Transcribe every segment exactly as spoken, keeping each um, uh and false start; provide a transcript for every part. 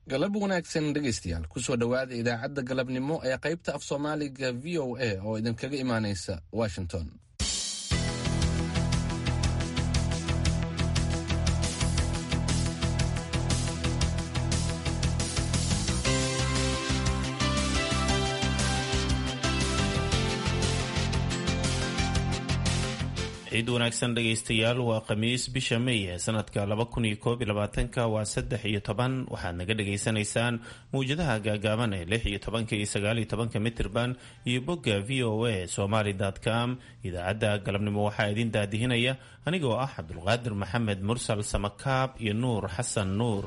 galab wanaagsan dhegaystayaal kusoo dhowaada idaacadda galabnimo ee qaybta af soomaaliga v o a oo idinkaga imaanaysa washington. ciid wanaagsan dhegaystayaal, waa khamiis bisha May ee sanadka laba kun iyo koob iyo labaatanka waa saddex iyo toban. waxaad naga dhagaysanaysaan mawjadaha gaagaaban ee lix iyo tobanka iyo sagaal iyo tobanka mitirban iyo bogga v o a somali dot com. idaacadda galabnimo waxaa idin daadihinaya anigoo ah cabdulqaadir maxamed mursal samakaab iyo nuur xasan nuur.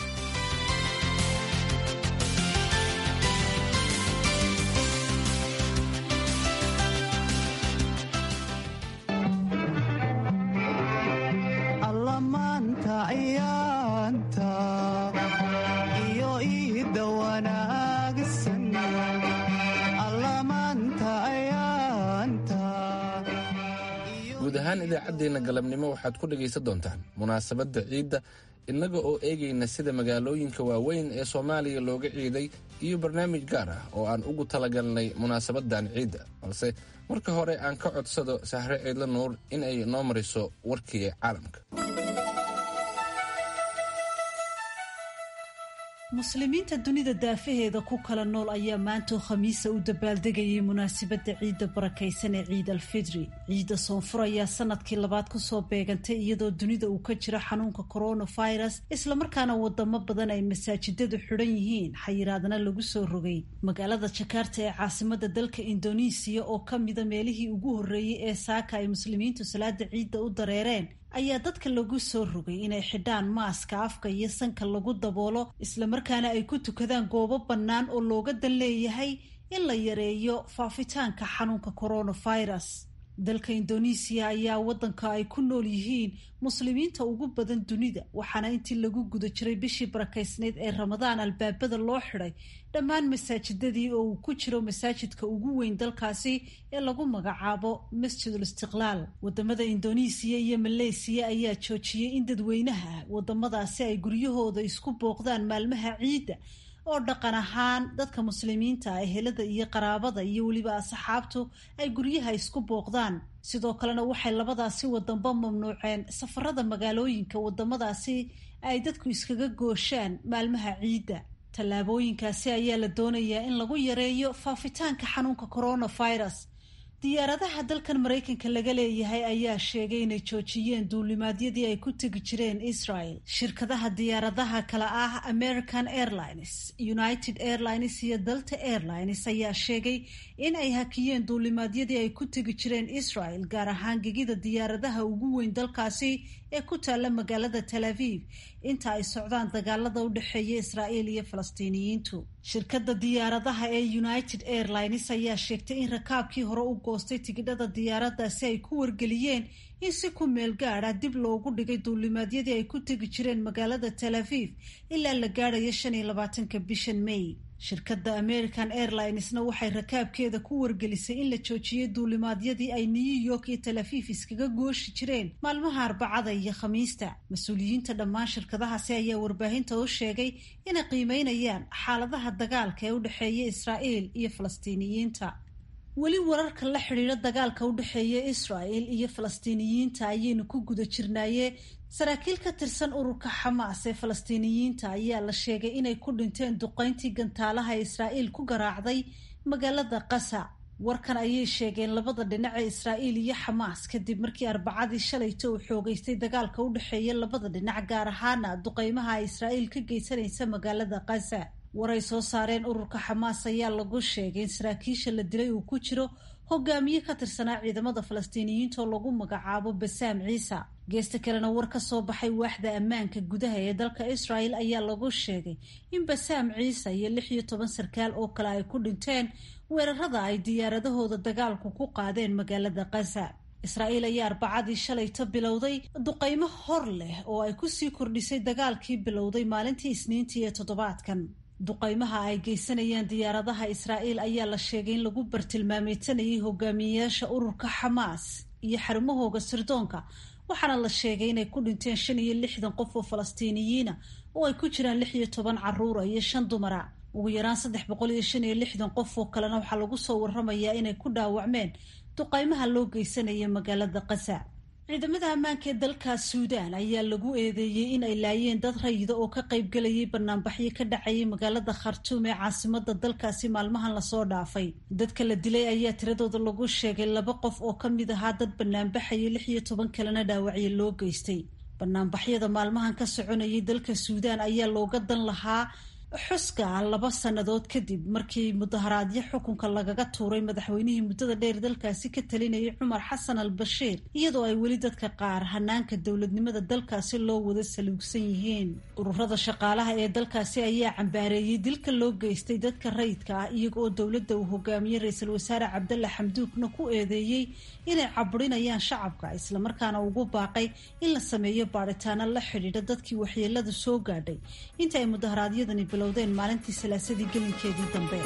guud ahaan idaacaddeenna galabnimo waxaad ku dhegaysan doontaan munaasabadda ciidda innaga oo eegayna sida magaalooyinka waaweyn ee soomaaliya looga ciiday iyo barnaamij gaar ah oo aan ugu talagalnay munaasabaddan ciidda. balse marka hore aan ka codsado Sahre Ciidla Nuur in ay noo mariso warkii caalamka. muslimiinta dunida daafaheeda ku kala nool ayaa maanta khamiisa u dabaaldegayay munaasabadda ciidda barakaysan ee ciid alfidri. ciidda soonfur ayaa sanadkii labaad kusoo beegantay iyadoo dunida uu ka jiro xanuunka coronavirus, islamarkaana wadamo badan ay masaajidadu xidhan yihiin, xayiraadna lagu soo rogay. magaalada Jakarta ee caasimada dalka Indonesia oo ka mida meelihii ugu horreeyey ee saaka ay muslimiintu salaada ciidda u dareereen ayaa dadka lagu soo rogay inay xidhaan maaska afka iyo sanka lagu daboolo, islamarkaana ay ku tukadaan goobo bannaan oo looga dan leeyahay in la yareeyo faafitaanka xanuunka coronavirus. dalka Indonesia ayaa wadanka ay ku nool yihiin muslimiinta ugu badan dunida, waxaana intii lagu guda jiray bishii barakaysneed ee Ramadaan albaabada loo xidhay dhammaan masaajidadii oo uu ku jiro masaajidka ugu weyn dalkaasi ee lagu magacaabo Masjidul Istiqlaal. wadamada Indonesia iyo Malaysia ayaa joojiyey in dadweynaha wadamadaasi ay guryahooda isku booqdaan maalmaha ciidda oo dhaqan ahaan dadka muslimiinta ah ehelada iyo qaraabada iyo weliba asxaabtu ay guryaha isku booqdaan. sidoo kalena waxay labadaasi wadanba mamnuuceen safarada magaalooyinka wadamadaasi ay dadku iskaga gooshaan maalmaha ciidda. tallaabooyinkaasi ayaa la doonayaa in lagu yareeyo faafitaanka xanuunka coronavirus. diyaaradaha dalkan Mareykanka laga leeyahay ayaa sheegay inay joojiyeen duulimaadyadii ay ku tegi jireen Israel. shirkadaha diyaaradaha kala ah American Airlines, United Airlines iyo Delta Airlines ayaa sheegay in ay hakiyeen duulimaadyadii ay ku tegi jireen Israel, gaar ahaan gegida diyaaradaha ugu weyn dalkaasi ee ku taalla magaalada Tel Aviv inta ay socdaan dagaalada u dhexeeya Israel iyo Falastiiniyiintu. shirkadda diyaaradaha ee United Airlines ayaa sheegtay in rakaabkii hore u goostay tigidhada diyaaradaasi ay ku wargeliyeen in si ku meel gaadha dib loogu dhigay duulimaadyadii ay ku tegi jireen magaalada Tel Aviv ilaa la gaadhayo shan iyo labaatanka bishan May. shirkadda American Airlinesna waxay rakaabkeeda ku wargelisay in la joojiyey duulimaadyadii ay New York iyo Tel Aviv iskaga gooshi jireen maalmaha Arbacada iyo Khamiista. mas-uuliyiinta dhammaan shirkadahaasi ayaa warbaahinta u sheegay inay qiimeynayaan xaaladaha dagaalka ee u dhexeeya Israel iyo Falastiiniyiinta. weli wararka la xidhiidha dagaalka u dhexeeya Israel iyo Falastiiniyiinta ayaynu ku guda jirnaaye. saraakiil ka tirsan ururka Xamaas ee Falastiiniyiinta ayaa la sheegay inay ku dhinteen duqeyntii gantaalaha Israel ku garaacday magaalada Qasa. warkan ayay sheegeen labada dhinac ee Israel iyo Xamaas kadib markii Arbacadii shalayto uu xoogaystay dagaalka u dhexeeya labada dhinac, gaar ahaana duqeymaha ay Israel ka geysanaysa magaalada Qasa. waray soo saareen ururka Xamaas ayaa lagu sheegay in saraakiisha la dilay uu ku jiro hogaamiye ka tirsanaa ciidamada Falastiiniyiinta oo lagu magacaabo Bassam Ciise. geesta kalena war ka soo baxay waaxda ammaanka gudaha ee dalka Israel ayaa lagu sheegay in Bassam Ciise iyo lix iyo toban sarkaal oo kale ay ku dhinteen weerarada ay diyaaradahooda dagaalku ku qaadeen magaalada Qasa. Israel ayaa Arbacadii shalayto bilowday duqeymo hor leh oo ay ku sii kordhisay dagaalkii bilowday maalintii Isniintii ee toddobaadkan. duqeymaha ay geysanayaan diyaaradaha Israel ayaa la sheegay in lagu bartilmaameedsanayay hogaamiyeyaasha ururka Xamaas iyo xarumahooga sirdoonka, waxaana la sheegay inay ku dhinteen shan iyo lixdan qof oo Falastiiniyiina oo ay ku jiraan lix iyo toban caruura iyo shan dumara. ugu yaraan saddex boqol iyo shan iyo lixdan qof oo kalena waxaa lagu soo warramayaa inay ku dhaawacmeen duqaymaha loo geysanaya magaalada Gaza. ciidamada ammaanka ee dalka Suudaan ayaa lagu eedeeyay in ay laayeen dad rayida oo ka qayb galayay barnaamijyo ka dhacayay magaalada Khartoum ee caasimadda dalkaasi maalmahan la soo dhaafay. dadka la dilay ayaa tiradooda lagu sheegay laba qof oo ka mid ahaa dad barnaamijyay lix iyo toban kalena dhaawacyo loo geystay. barnaamijyada maalmahan ka soconayay dalka Suudaan ayaa looga dan lahaa xuska laba sannadood kadib markii mudaharaadyo xukunka lagaga tuuray madaxweynihii muddada dheer dalkaasi ka talinayay Cumar Xasan al-Bashiir, iyadoo ay weli dadka qaar hanaanka dowladnimada dalkaasi loo wada saluugsan yihiin. ururada shaqaalaha ee dalkaasi ayaa cambaareeyay dilka loo geystay dadka rayidka ah, iyaga oo dowladda uu hogaamiyey ra-iisul wasaare Cabdalla Xamduukna ku eedeeyey inay caburinayaan shacabka, islamarkaana ugu baaqay in la sameeyo baaritaano la xidhiidha dadkii waxyeelada soo gaadhay inta ay mudaharaadyadani maalintii salaasadii gelinkeedii dambe.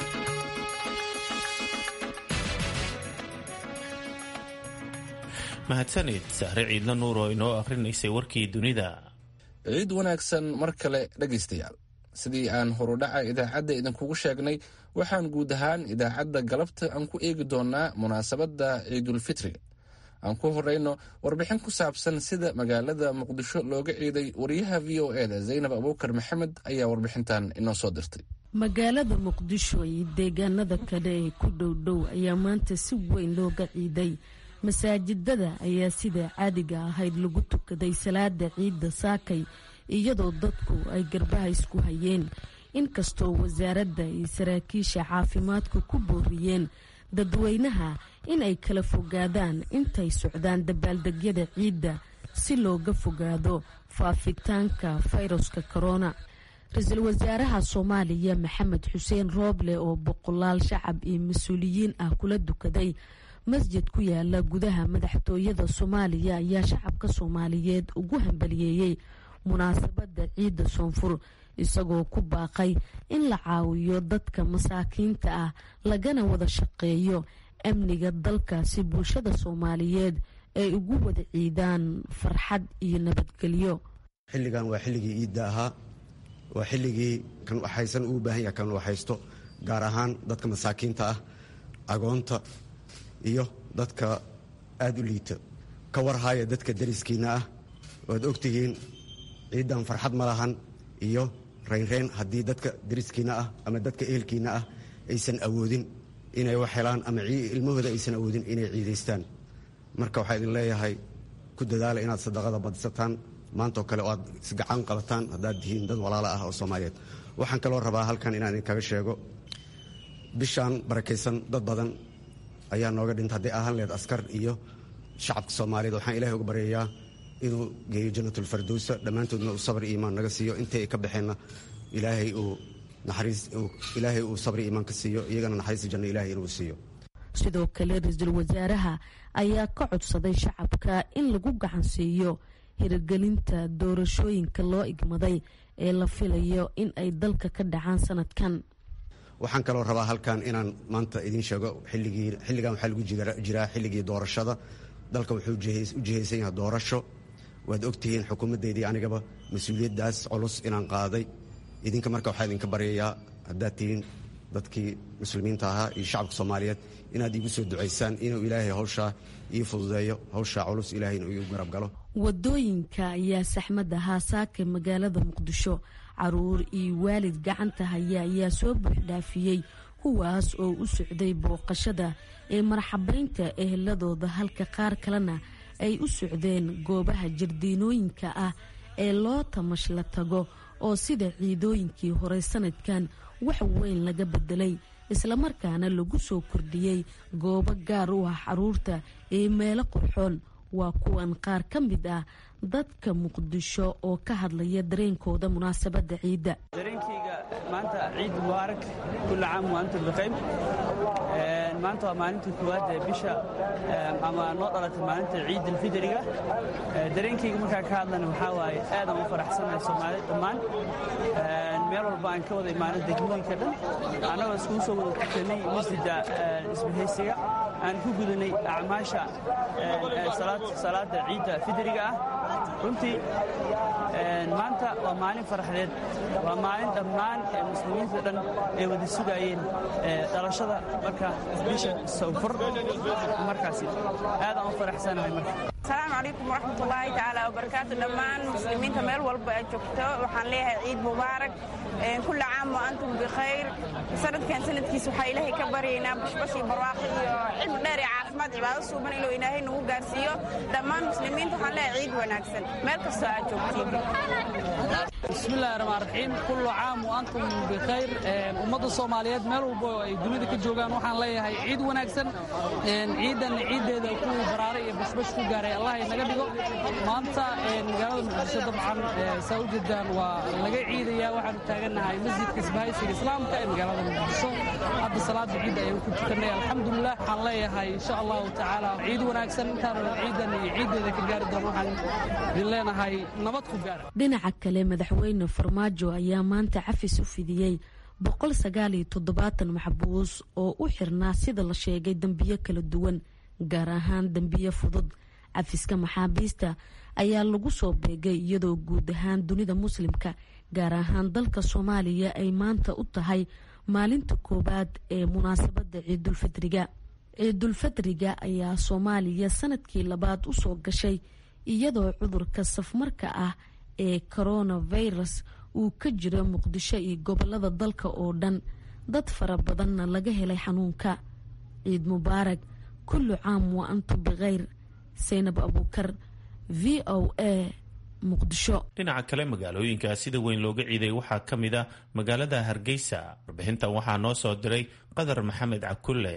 mahadsanid sahre ciidla nuur oo inoo akrinaysay warkii dunida. ciid wanaagsan mar kale dhegaystayaal. sidii aan horudhaca idaacadda idinkugu sheegnay, waxaan guud ahaan idaacadda galabta aan ku eegi doonaa munaasabadda ciidulfitriga. aan ku horeyno warbixin ku saabsan sida magaalada muqdisho looga ciiday. wariyaha v o e da zaynab abuukar maxamed ayaa warbixintan inoo soo dirtay. magaalada muqdisho iyo deegaanada kale ee ku dhowdhow ayaa maanta si weyn looga ciiday. masaajidada ayaa sida caadiga ahayd lagu tukaday salaada ciidda saakay, iyadoo dadku ay garbaha isku hayeen, inkastoo wasaaradda iyo saraakiisha caafimaadku ku booriyeen dadweynaha in ay kala fogaadaan intay socdaan dabaaldegyada ciidda si looga fogaado faafitaanka fayraska corona. ra-iisul wasaaraha Soomaaliya Maxamed Xuseen Rooble oo boqolaal shacab iyo mas-uuliyiin ah kula dukaday masjid ku yaala gudaha madaxtooyada Soomaaliya ayaa shacabka Soomaaliyeed ugu hambaliyeeyay munaasabadda ciidda Soonfur, isagoo ku baaqay in la caawiyo dadka masaakiinta ah lagana wada shaqeeyo amniga dalka si bulshada Soomaaliyeed ay ugu wada ciidaan farxad iyo nabadgelyo. xilligan waa xilligii ciidda ahaa, waa xilligii kan waxaysan u baahan yahay kan waxaysto, gaar ahaan dadka masaakiinta ah, agoonta iyo dadka aad u liita. ka warhaya dadka dariskiina ah, waad ogtihiin ciidan farxad ma lahan iyo reynreyn haddii dadka dariskiina ah ama dadka ehelkiina ah aysan awoodin inay wax helaan ama ilmahooda aysan awoodin inay ciidaystaan. marka waxaa idin leeyahay ku dadaala inaad sadaqada badisataan maantoo kale oo aad isgacan qabataan haddaad tihiin dad walaala ah oo Soomaaliyeed. waxaan kaloo rabaa halkan inaan idinkaga sheego, bishaan barakaysan dad badan ayaa nooga dhintay, hadday ahaan leed askar iyo shacabka Soomaaliyeed. waxaan ilaahay uga baryayaa inuu geeyo janatulfardowsa, dhammaantoodna uu sabr iyo iimaan naga siiyo, intay ka baxeenna ilaahay uu naxariis ilaahay uu sabr iyo iimaan ka siiyo, iyagana naxariis janno ilaahay inuu siiyo. sidoo kale ra-iisul wasaaraha ayaa ka codsaday shacabka in lagu gacan siiyo hirgelinta doorashooyinka loo igmaday ee la filayo in ay dalka ka dhacaan sanadkan. waxaan kaloo rabaa halkan inaan maanta idiin sheego, xilligii xilligan waxaa lagu jiraa xilligii doorashada. dalka wuxuu u jihaysan yahay doorasho. waad ogtihiin xukuumaddeydii anigaba mas-uuliyaddaas culus inaan qaaday. idinka marka waxaa idinka baryayaa haddaad tihiin dadkii muslimiinta ahaa iyo shacabka Soomaaliyeed inaad iigu soo ducaysaan inuu ilaahay hawshaa ii fududeeyo, hawshaa culus ilaahayna uu igu garab galo. wadooyinka ayaa saxmad ahaa saaka magaalada Muqdisho. caruur iyo waalid gacanta haya ayaa soo buuxdhaafiyey, kuwaas oo u socday booqashada ee marxabaynta eheladooda, halka qaar kalena ay u socdeen goobaha jardiinooyinka ah ee loo tamash la tago oo sida ciidooyinkii hore sanadkan wax weyn laga bedelay, islamarkaana lagu soo kordhiyey goobo gaar u ah caruurta ee meelo qurxoon. waa kuwan qaar ka mid ah dadka Muqdisho oo ka hadlaya dareenkooda munaasabadda ciidda. dareenkayga maanta ciid mubaarak, kullu caam wa antum bikhayr. maanta waa maalintii koowaad ee bisha ama noo dhalatay maalinta ciidulfitriga. dareenkayga markaa ka hadlana waxaa waaye aad aan u faraxsanahay Soomaalida dhammaan, meel walba aan ka wada imaano degmooyinka dhan, annagoo iskugu soo wada tukanay masjidda isbahaysiga aan ku gudanay acmaasha salaada ciidda fidriga ah. runtii maanta waa maalin farxadeed, waa maalin dhammaan muslimiinta dhan ay wada sugayeen dhalashada marka bisha Sawfar. markaasi aad aan u faraxsanahay marka. السلام عليكم ورحمة الله تعالى وبركاته. دمان مسلمين تمال والبا جوكتو وحان ليها عيد مبارك كل عام وأنتم بخير. سنة كان سنة كيس وحا إلهي كبرينا بش بشي برواقي علم داري عافمات عبادة صوبان إلو إلهي نمو قارسيو. دمان مسلمين تحان ليها عيد وناكسن مالك الساعة جوكتين. بسم الله الرحمن الرحيم. كل عام وأنتم بخير. أمد الصوماليات مالو دوني دك جوغان وحان ليها عيد وناكسن. عيدا عيد دا كو براري بش بش كو قاري الله inaga dhigo. maanta magaalada Muqdisho dabcan saa u jeedaan waa laga ciidayaa. waxaan taaganahay masjidka Isbaahaysiga Islaamka ee magaalada Muqdisho. hadda salaada ciid ayaan ku tukanay alxamdulillah. waxaan leeyahay insha Allah taala ciid wanaagsan. intaan ciidan iyo ciideeda ka gaari doono waxaan leenahay nabad ku gaar. dhinaca kale madaxweyne Farmaajo ayaa maanta cafis u fidiyay boqol sagaal iyo toddobaatan maxbuus oo u xirnaa sida la sheegay dambiyo kala duwan, gaar ahaan dambiyo fudud. cafiska maxaabiista ayaa lagu soo beegay iyadoo guud ahaan dunida muslimka, gaar ahaan dalka Soomaaliya, ay maanta u tahay maalinta koobaad ee munaasabada ciidulfidriga. ciidulfidriga ayaa Soomaaliya sanadkii labaad u soo gashay iyadoo cudurka safmarka ah ee coronavirus uu ka jiro Muqdisho iyo gobolada dalka oo dhan. dad fara badanna laga helay xanuunka. ciid mubaarak, kullu caam wa antum bikhayr. Zainab Abukar, V O A, Muqdisho. dhinaca kale magaalooyinka sida weyn looga ciiday waxaa ka mid ah magaalada Hargeysa. warbixintan waxaa noo soo diray Qadar Maxamed Cakulle.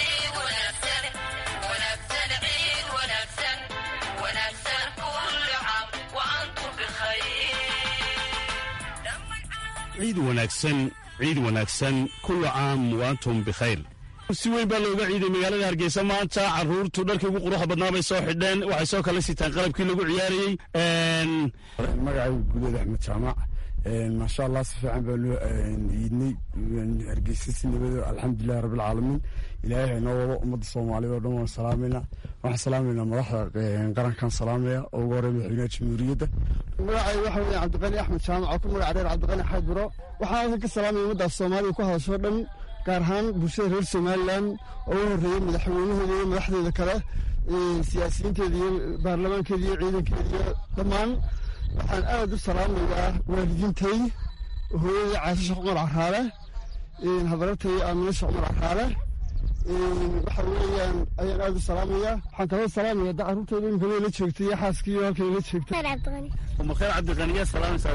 ciid wanaagsan ciid wanaagsan kullu caam wa antum bikhayr. si weyn baa looga ciiday magaalada Hargeysa maanta. caruurtu dharkii ugu quruxda badnaa bay soo xidheen. waxay soo kala sitaan qalabkii lagu ciyaarayey. magacaygu guuleed Axmed Jaamac. maasha Allah si fiican baa loo ciidnay Hargeysa si nabad ah alxamdulillaah rabbil caalamiin. ilaahay inoo wado ummadda Soomaaliyeed oo dhan waan salaamayna. waxaan salaamayna madaxda qarankan salaamaya oo ugu horeeya madaxweynaha jamhuuriyadda. magacaygu waxa weeye Cabdiqani Axmed Jaamac oo ku magac dheer Cabdiqani Xaydburo. waxaan ka salaamay ummadda Soomaaliyeed ku hadasho dhan, gaar ahaan bulshada reer Somaliland oo u horeeyay madaxweynahooda iyo madaxdeeda kale, siyaasiyiinteeda iyo baarlamaankeeda iyo ciidankeeda iyo dhammaan. waxaan aad u salaamayaa waalidiintay, hooyadii Caasha Cumar Caraale, habartay Aamina Cumar Caraale. waxa weeyaan ayaan aad u salaamayaa. waxaan kaloo salaamayaa carruurtayda in kale la joogtay iyo xaaskii iyo halkay la joogtay. uma khayr Cabdiqani ya salaamaysaa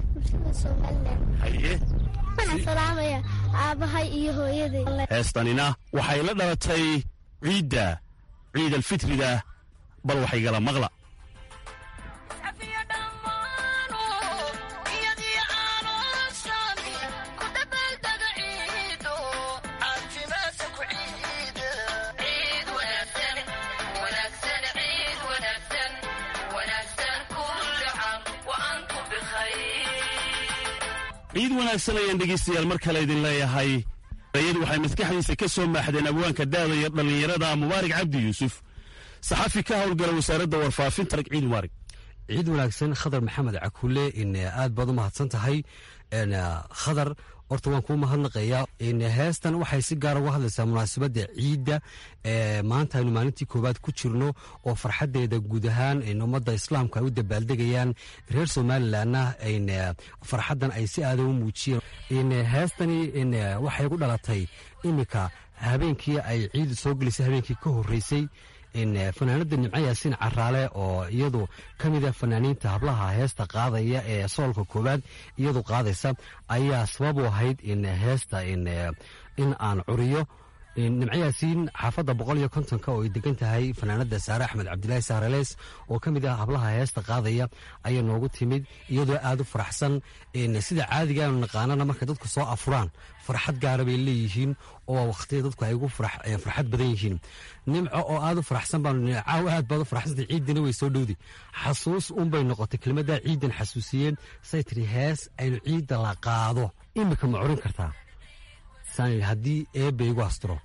haye waxaan salaamayaa aabahay iyo hooyaday. heestanina waxay la dhalatay ciidda ciid alfitriga, bal waxay gala maqla. ciid wanaagsan ayaan dhegaystayaal mar kale idin leeyahay. ayadu waxay maskaxdiisa ka soo maaxdeen abwaanka daada iyo dhallinyarada Mubaarak Cabdi Yuusuf, saxafi ka howlgala wasaaradda warfaafinta. ciid mubaarak. ciid wanaagsan. Khadar Maxamed Cakulle, in aad baad u mahadsan tahay. khadar horta waan kuu mahadnaqayaa. heestan waxay si gaar uga hadlaysaa munaasabadda ciidda. maanta aynu maalintii koowaad ku jirno oo farxaddeeda guud ahaan ummadda islaamka ay u dabaaldegayaan. reer somalilandna farxaddan ay si aada u muujiyeen. heestani waxay ku dhalatay iminka habeenkii ay ciidda soo gelisay, habeenkii ka horreysay. fanaanada Nimco Yaasiin Caraale oo iyadu ka mid ah fanaaniinta hablaha heesta qaadaya ee soolka koowaad iyadu qaadaysa ayaa sabab u ahayd in heesta in aan curiyo. Nimco Yaasiin xaafadda boqol iyo kontonka oo ay degan tahay fanaanada Saare Axmed Cabdilaahi Saareleys oo ka mid ah hablaha heesta qaadaya ayaa noogu timid iyadoo aad u faraxsan. sida caadiga aanu naqaanana marka dadku soo afuraan farxad gaara bay leeyihiin oo waqtiga dadku ay ugu farxad badan yihiin. Nimco oo aad u faraxsan baanu caaw aad baad u faraxsantay, ciidina way soo dhowdi. xasuus un bay noqotay kelmadda ciidan xasuusiyeen say tiri hees aynu ciidda la qaado imika ma curin kartaa saan haddii eebbe igu astiro.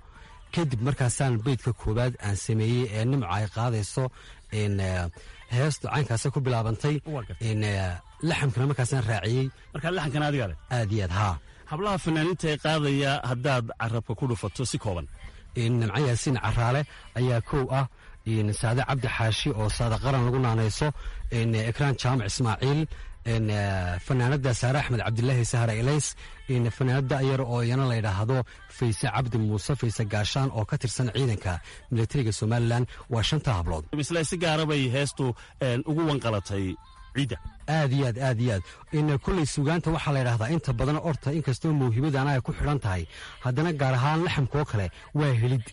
kadib markaasaan beydka koowaad aan sameeyey ee nimca ay qaadayso heestu caynkaasa ku bilaabantay laxamkana markaasaan raaciyey. markaa laxankana adiga le aad iyo aad haa. hablaha fanaaniinta ee qaadaya haddaad carabka ku dhufato si kooban. nimco yaasiin caraale ayaa kow ah, saade cabdi xaashi oo saada qaran lagu naanayso, ekraan jaamac ismaaciil, fanaanada saare axmed cabdilaahi sahra ilays, fanaanada ayar oo iyana la yidhaahdo fayse cabdi muuse fayse gaashaan oo ka tirsan ciidanka militariga somalilan. waa shanta hablood. misle si gaara bay heestu ugu wanqalatay ciidda. aad iyo aad aad iyo aad in kulley sugaanta waxaa la yidhahdaa inta badan orta inkastoo mawhibadana ay ku xidhan tahay, haddana gaar ahaan laxamkoo kale waa helid.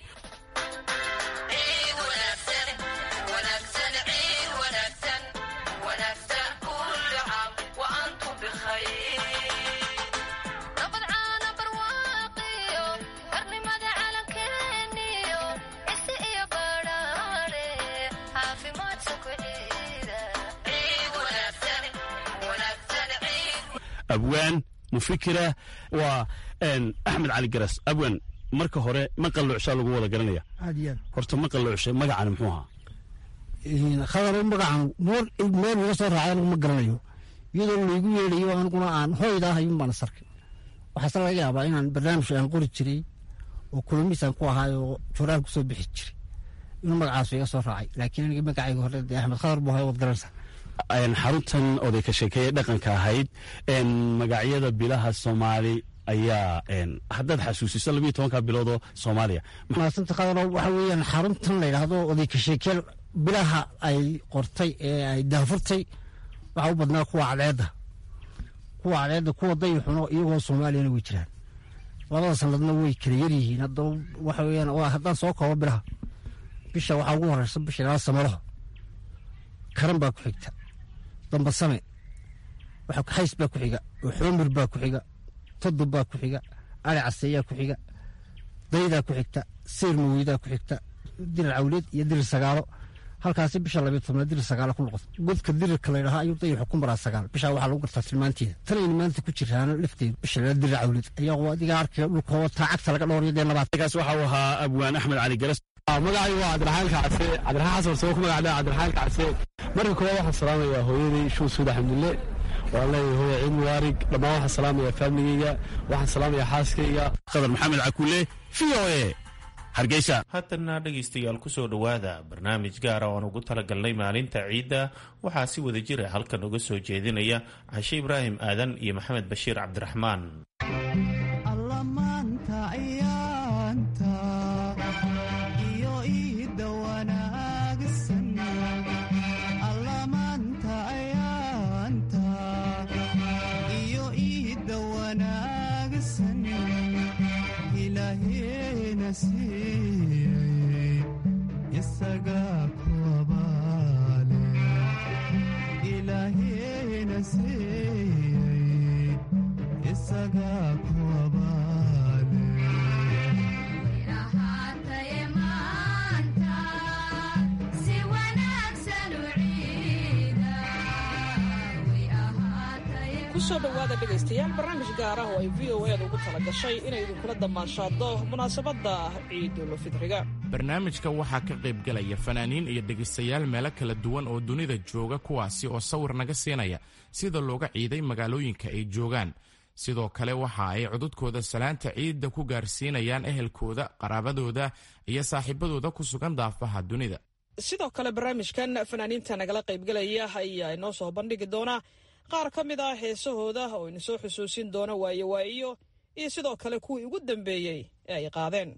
abwaan mufikira waa axmed cali garas. abwaan marka hore ma qalluucshaa lagu wada garanaya. aad iyo aad horta ma qalluucshay magacani muxuu ahaa? khadar magacan meel iga soo raacay anigu ma garanayo, iyadoo laygu yeedhayo aniguna aan hooyda ahayun baana sarkay. waxaase laga yaabaa inaan barnaamij aan qori jiray oo kulamiisaan ku ahaay oo joraal ku soo bixi jiray inuu magacaasu iga soo raacay, laakiin aniga magacayga hore dee axmed khadar buu ahay waad garanaysaa. xaruntan oday ka sheekeeye dhaqanka ahayd magacyada bilaha soomaali ayaa haddaad xasuusiso labiiyo tobanka biloodoo soomaaliya. maasanta qadaro waxa weeyaan xaruntan la yidhaahdo oday ka sheekeel bilaha ay qortay ee ay daafurtay waxaa u badnaa kuwa cadceedda kuwa cadceedda kuwa dayixuno iyagoo soomaaliyana way jiraan. labada sanadna way kala yaryihiin. haddaba waxa weeyaan waa haddaan soo koobo bilaha bisha waxaa ugu horeysa bisha ilaa samalaho karan baa ku xigta, dambasame xays baa ku xiga, xoomir baa ku xiga, toddob baa ku xiga, ali caseeyaa ku xiga, daydaa ku xigta, seyr maweydaa ku xigta, dirir cawleed iyo dirir sagaalo. halkaasi bisha labiyo tobnaad dirir sagaalo ku noqoto. godka dirirka la ydhahaa ayuu dayixu ku maraa sagaal. bishaa waxaa lagu gartaa tilmaanteeda. tanayna maanta ku jiraana lafteeda bisha la dirir cawleed ayaa adiga arkaya dhulkoo taacagta laga dhooriyo dee labaad. kaas waxa uu ahaa abwaan axmed cali garas. magacay waa cabdiraxaan kacse cabdiraxaan xasan soo ku magacdaa cabdiraxaan kacse. marka koowaad waxaan salaamayaa hooyaday shuus suud axmdulle, waan leeyahay hooya ciid mubaarig. dhammaan waxaan salaamayaa faamiligeyga, waxaan salaamayaa xaaskayga. khadar maxamed cakuule, v o a hargeysa. haddana dhegaystayaal ku soo dhowaada barnaamij gaara oan ugu talagalnay maalinta ciidda. waxaa si wada jira halkan uga soo jeedinaya cashe ibraahim aadan iyo maxamed bashiir cabdiraxmaan. kusoo dhowaada dhegaystayaal barnaamij gaar ah oo ay v o eeda ugu tala gashay inay idinkula damaashaado munaasabadda ciidulfidriga. barnaamijka waxaa ka qaybgelaya fanaaniin iyo dhegaystayaal meelo kala duwan oo dunida jooga, kuwaasi oo sawir naga siinaya sida looga ciiday magaalooyinka ay joogaan. sidoo kale waxa ay codudkooda salaanta ciidda ku gaarsiinayaan ehelkooda, qaraabadooda iyo saaxiibadooda ku sugan daafaha dunida. sidoo kale barnaamijkan fanaaniinta nagala qaybgelaya ayaa inoo soo bandhigi doonaa qaar ka mid ah heesahooda oo ina soo xusuusin doona waayo waa'iyo iyo sidoo kale kuwii ugu dambeeyey ee ay qaadeen.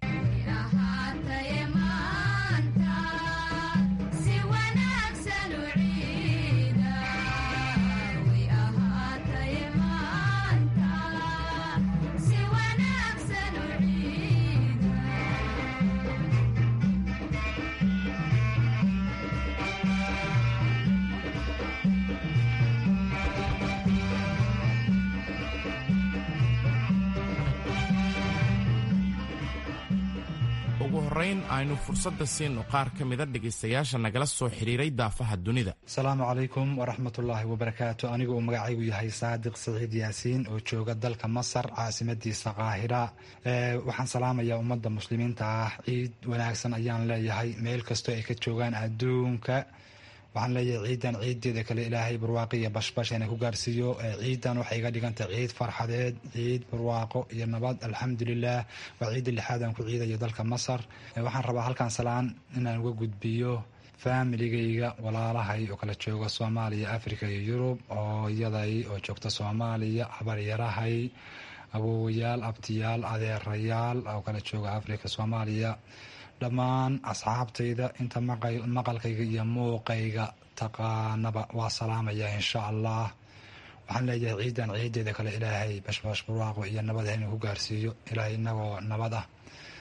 horrayn aynu fursadda siino qaar ka mida dhegaystayaasha nagala soo xidhiiray daafaha dunida. asalaamu calaykum waraxmatullaahi wabarakaatu. anigu uu magacaygu yahay saadiq saciid yaasiin oo jooga dalka masar caasimadiisa qaahira. waxaan salaamayaa ummadda muslimiinta ah, ciid wanaagsan ayaan leeyahay meel kastoo ay ka joogaan adduunka. waxaan leeyahay ciidan ciideeda kale ilaahay barwaaqo iyo bashbash inay ku gaarsiiyo. ciidan waxay iga dhigantay ciid farxadeed, ciid barwaaqo iyo nabad. alxamdulilah waa ciidda lixaad aan ku ciidayo dalka masar. waxaan rabaa halkan salaan inaan uga gudbiyo faamiligayga, walaalahay oo kala jooga soomaaliya, africa iyo yurub, hooyaday oo joogta soomaaliya, habaryarahay, awoowayaal, abtiyaal, adeerayaal oo kala jooga africa, soomaaliya, dhammaan asxaabtayda inta maqalkayga iyo muuqayga taqaanaba waa salaamaya insha allah. waxaan leeyahay ciidan ciideeda kale ilaahay bashbash barwaaqo iyo nabad inuu ku gaarsiiyo, ilaahay inagoo nabad ah.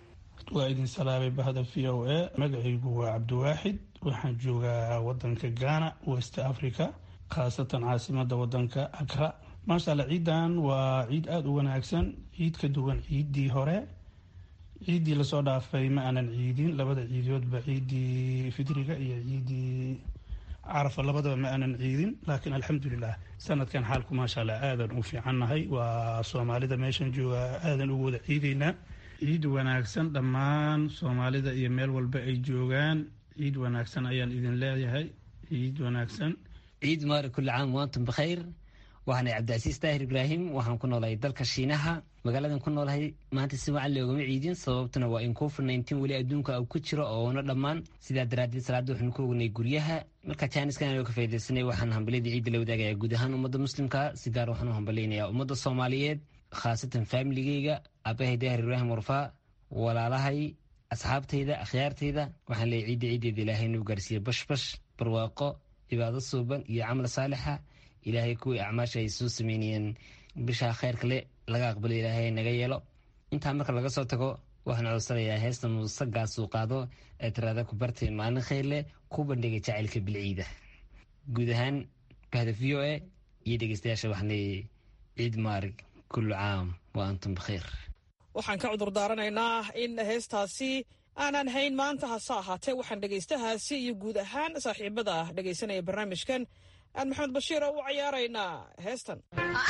waa idin salaamay bahda v o a. magacaygu waa cabdiwaaxid, waxaan joogaa wadanka Ghana, West Africa, khaasatan caasimada wadanka Accra. maasha allah, ciidan waa ciid aada u wanaagsan, ciid ka duwan ciidii hore. ciidii lasoo dhaafay ma aanan ciidin, labada ciidoodba ciidii fidriga iyo ciidii carafa labadaba ma aanan ciidin, laakiin alxamdulilah sanadkan xaalku maasha allah aadan u fiicannahay. waa soomaalida meeshan jooga aadan ugu wada ciidaynaa. ciid wanaagsan dhammaan soomaalida iyo meel walba ay joogaan, ciid wanaagsan ayaan idin leeyahay. ciid wanaagsan. ciid mubarak, kulli caam wa antum bikhayr. waxaanay cabdicasiis daahir ibraahim, waxaan ku noolahay dalka shiinaha. magaaladan ku noolahay maanta si wacan loogama ciidin, sababtuna waa in covid nineteen weli adduunka uu ku jiro oona dhammaan. sidaa daraaddeed salaada waxaanu ku ognay guryaha. marka jaaniskan ka faydaysanay waxaan hambalyadii ciidda la wadaagaya guud ahaan ummadda muslimka. si gaar waxaan u hambalyaynayaa ummadda soomaaliyeed, khaasatan faamiligeyga, aabahay daahir ibraahim warfaa, walaalahay, asxaabtayda, akhyaartayda. waxaan leeyahay ciidda ciiddeeda ilaahay inuu gaarsiiyo bashbash, barwaaqo, cibaado suuban iyo camal saalixa. ilaahay kuwii acmaasha ay soo sameynayeen bishaa khayrka le laga aqbalo ilaahay naga yeelo. intaa marka laga soo tago waxaan codsanayaa heesta muusagaasuu qaado ee tiraada ku bartay maalin khayr leh, ku bandhigay jacaylka bilciida. guud ahaan bahda v o a iyo dhegeystayaasha waxaan leeyahay ciid maarig, kullu caam wa antum bikhayr. waxaan ka cudur daaranaynaa in heestaasi aanan hayn maanta, hase ahaatee waxaan dhegeystahaasi iyo guud ahaan saaxiibada dhegeysanaya barnaamijkan aan maxamed bashiir oo u cayaaraynaa heestan.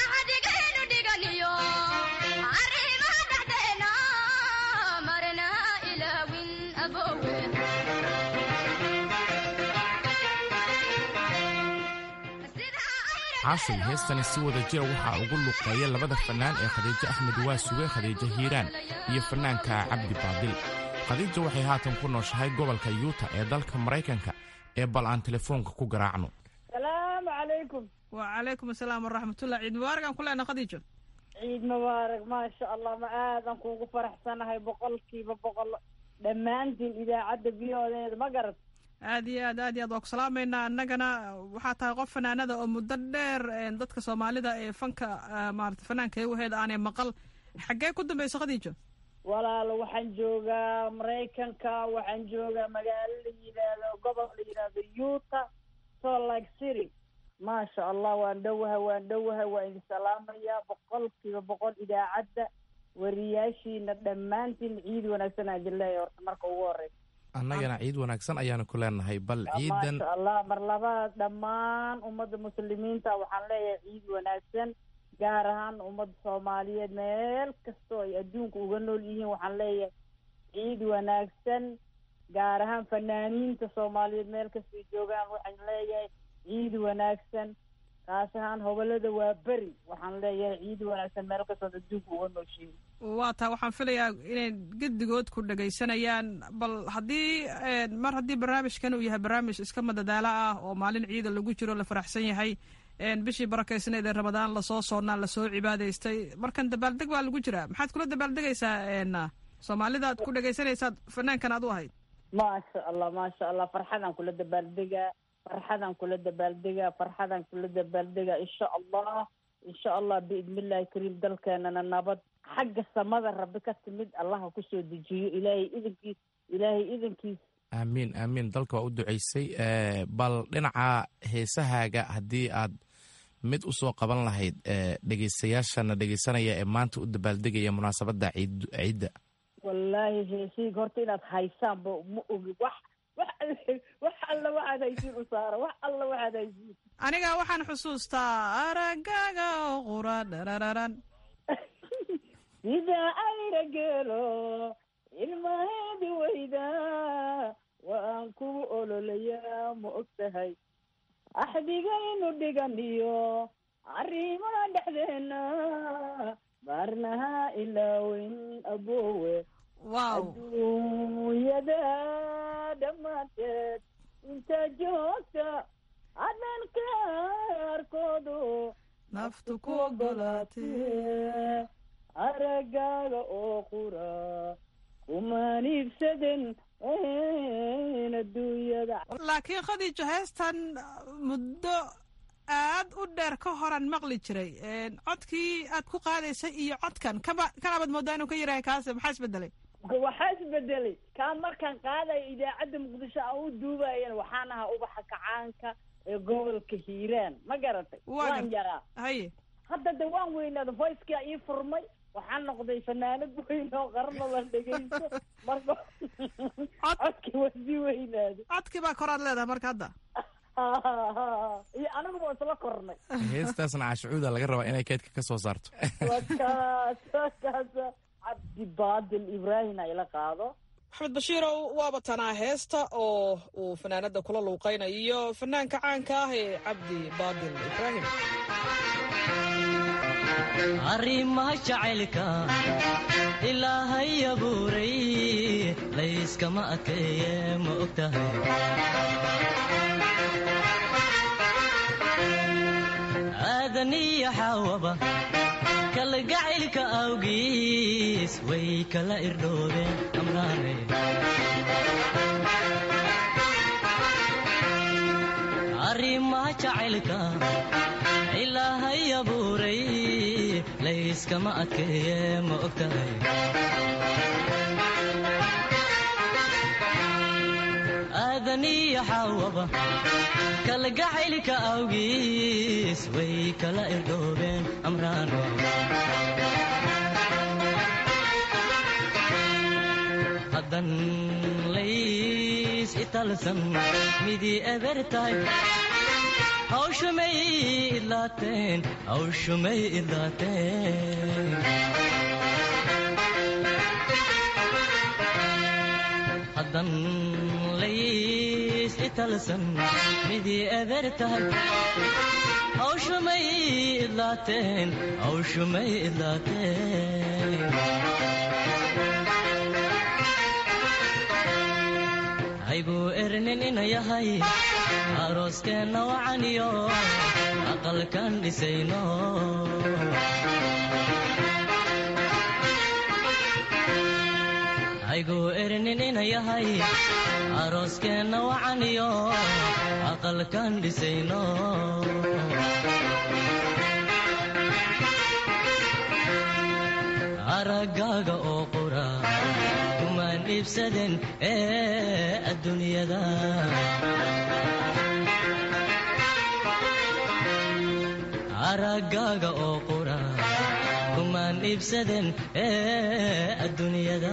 caashay heestani si wada jira waxaa ugu luqeeya labada fannaan ee khadiijo axmed waasuge, khadiijo hiiraan iyo fannaanka cabdi baadil. khadiijo waxay haatan ku nooshahay gobolka yuuta ee dalka maraykanka. ee bal aan telefoonka ku garaacno. salaamu calaykum. wacalaykum asalaam waraxmatullah. ciid mubaarak aan ku leenahay khadiijo. ciid mubaarak, maasha allah, ma aadan kuugu faraxsanahay boqolkiiba boqol dhammaantiin idaacadda biyoodeeda, ma garat. aad iyo aad aad iyo aad waa ku salaamaynaa. annagana waxaa tahay qof fanaanada oo muddo dheer dadka soomaalida ee fanka maarata fanaanka waheeda aanay maqal. xaggee ku dambayso khadiijo? walaalo waxaan joogaa maraykanka, waxaan joogaa magaalo la yidhaahdo gobol la yidhaahdo yuuta, salt lake city. maasha allah, waan dhowahay waan dhowahay waa idin salaamayaa boqolkiiba boqol idaacadda wariyaashiina dhammaantiin. ciid wanaagsan aan idin leeyahay horta marka ugu horeysa. annagana ciid wanaagsan ayaanu ku leenahay. bal ciidan maasha allah, mar labaad dhammaan ummadda muslimiinta waxaan leeyahay ciid wanaagsan, gaar ahaan ummadda soomaaliyeed meel kastoo ay adduunka uga nool yihiin waxaan leeyahay ciid wanaagsan. gaar ahaan fanaaniinta soomaaliyeed meel kastay joogaan waxaan leeyahay ciid wanaagsan. kaas ahaan hobolada waa beri waxaan leeyahay ciid wanaagsan meel kastoo adduunka uga nooshiin. waa taa, waxaan filayaa inay gedigood ku dhagaysanayaan. bal haddii mar haddii barnaamijkan uu yahay barnaamij iska madadaalo ah oo maalin ciida lagu jiro, la faraxsan yahay, bishii barakaysnayd ee ramadaan lasoo soonnaa, lasoo cibaadaystay, markan dabaaldeg baa lagu jiraa. maxaad kula dabaaldegaysaa soomaalida aad ku dhagaysanaysaad fanaankan aad u ahayd? maasha allah maasha allah, farxadaan kula dabaaldegaa, farxadaan kula dabaaldegaa, farxadaan kula dabaaldegaa insha allah insha allah biidnillahi kariim. dalkeenana nabad xagga samada rabbi ka timid allaha kusoo dejiyo, ilaahay idankiis ilaahay idankiis. aamiin aamiin. dalka waa u ducaysay. bal dhinaca heesahaaga haddii aad mid usoo qaban lahayd dhegeystayaashana dhegeysanaya ee maanta u dabaaldegaya munaasabadda ciidda. wallaahi heesiga horta inaad haysaanba ma ogi wax wax wax alla waxaad haysiin u saara wax alla waxaad haysiin aniga waxaan xusuustaa aragaaga oo qura dharararan sida ayra geelo ilmaheedi weyda waan kugu ololayaa ma og tahay axdigaynu dhiganiyo arrimaha dhexdeena baarnaha ilaaweyn aboowe adduunyada dhammaanteed inta joogta adnan kaarkoodu naftu ku ogolaatee aragaaga oo qura kumaan iibsaden adduunyada. laakiin khadiijo heestan muddo aad u dheer ka horan maqli jiray codkii aad ku qaadaysay iyo codkan kaba kanaabad moodaa inuu ka yarahay kaase maxaa isbedelay waxaa isbedelay kaa markaan qaadayo idaacadda muqdisho aan u duubayan waxaan ahaa ubaxa kacaanka ee gobolka hiiraan ma garatay waan yaraa haye hadda de waan weynaada voicekaa ii furmay waxaan noqday fanaanad weyn oo qarno la dhegaysto marka codkii waa sii weynaaday codkii baa koraad leedahay marka hadda iyo anigu waa isla kornay heestaasna caashucuuda laga rabaa inay keedka ka soo saarto wakaas wakaas cabdi baadil ibraahim ay la qaado maxamed bashiirow waaba tanaa heesta oo uu fanaanada kula luuqaynayo fanaanka caanka ah ee cabdi baadil ibraahim arrimaha jacaylka ilaahay abuuray layskama adkeeye ma og tahay aadaniya xaawaba kalgacaylka awgiis way kala irdhoobeen amraane arrimaha jacaylka ilaahay abuuray layskama adkeeye ma og tahay aadaniya xaawaba kalgacaylka awgiis way kala irdhoobeen amraano haddan lays italsan midii eber tahay hawshumay idlaateen hawshumay idlaateen haddan lays italsan midii eber tahay hawshumay idlaateen hawshumay idlaateen haybuu ernin ina yahay arooskeenna wacaniyo aqalkan dhisayno hayguu ernin ina yahay arooskeenna wacaniyo aqalkan dhisayno aragaaga oo qura kumaan iibsaden ee adduunyada aragaaga oo qura kumaan iibsaden ee adduunyada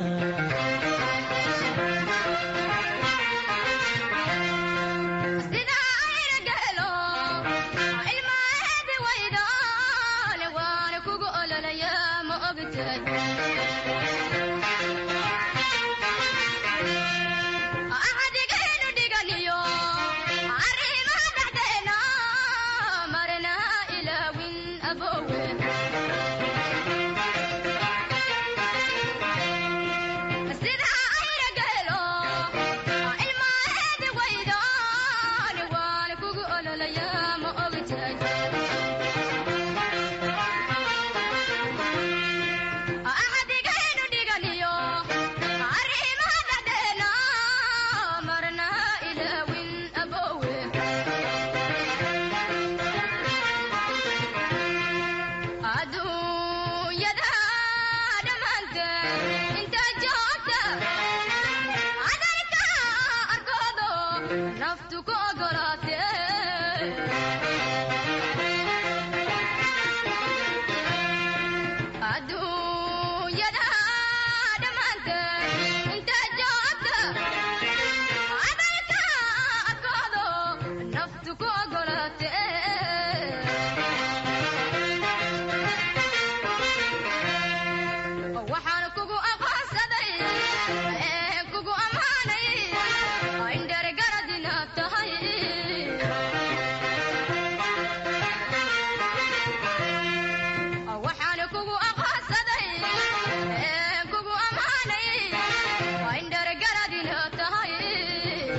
adduunyada dhammaanteed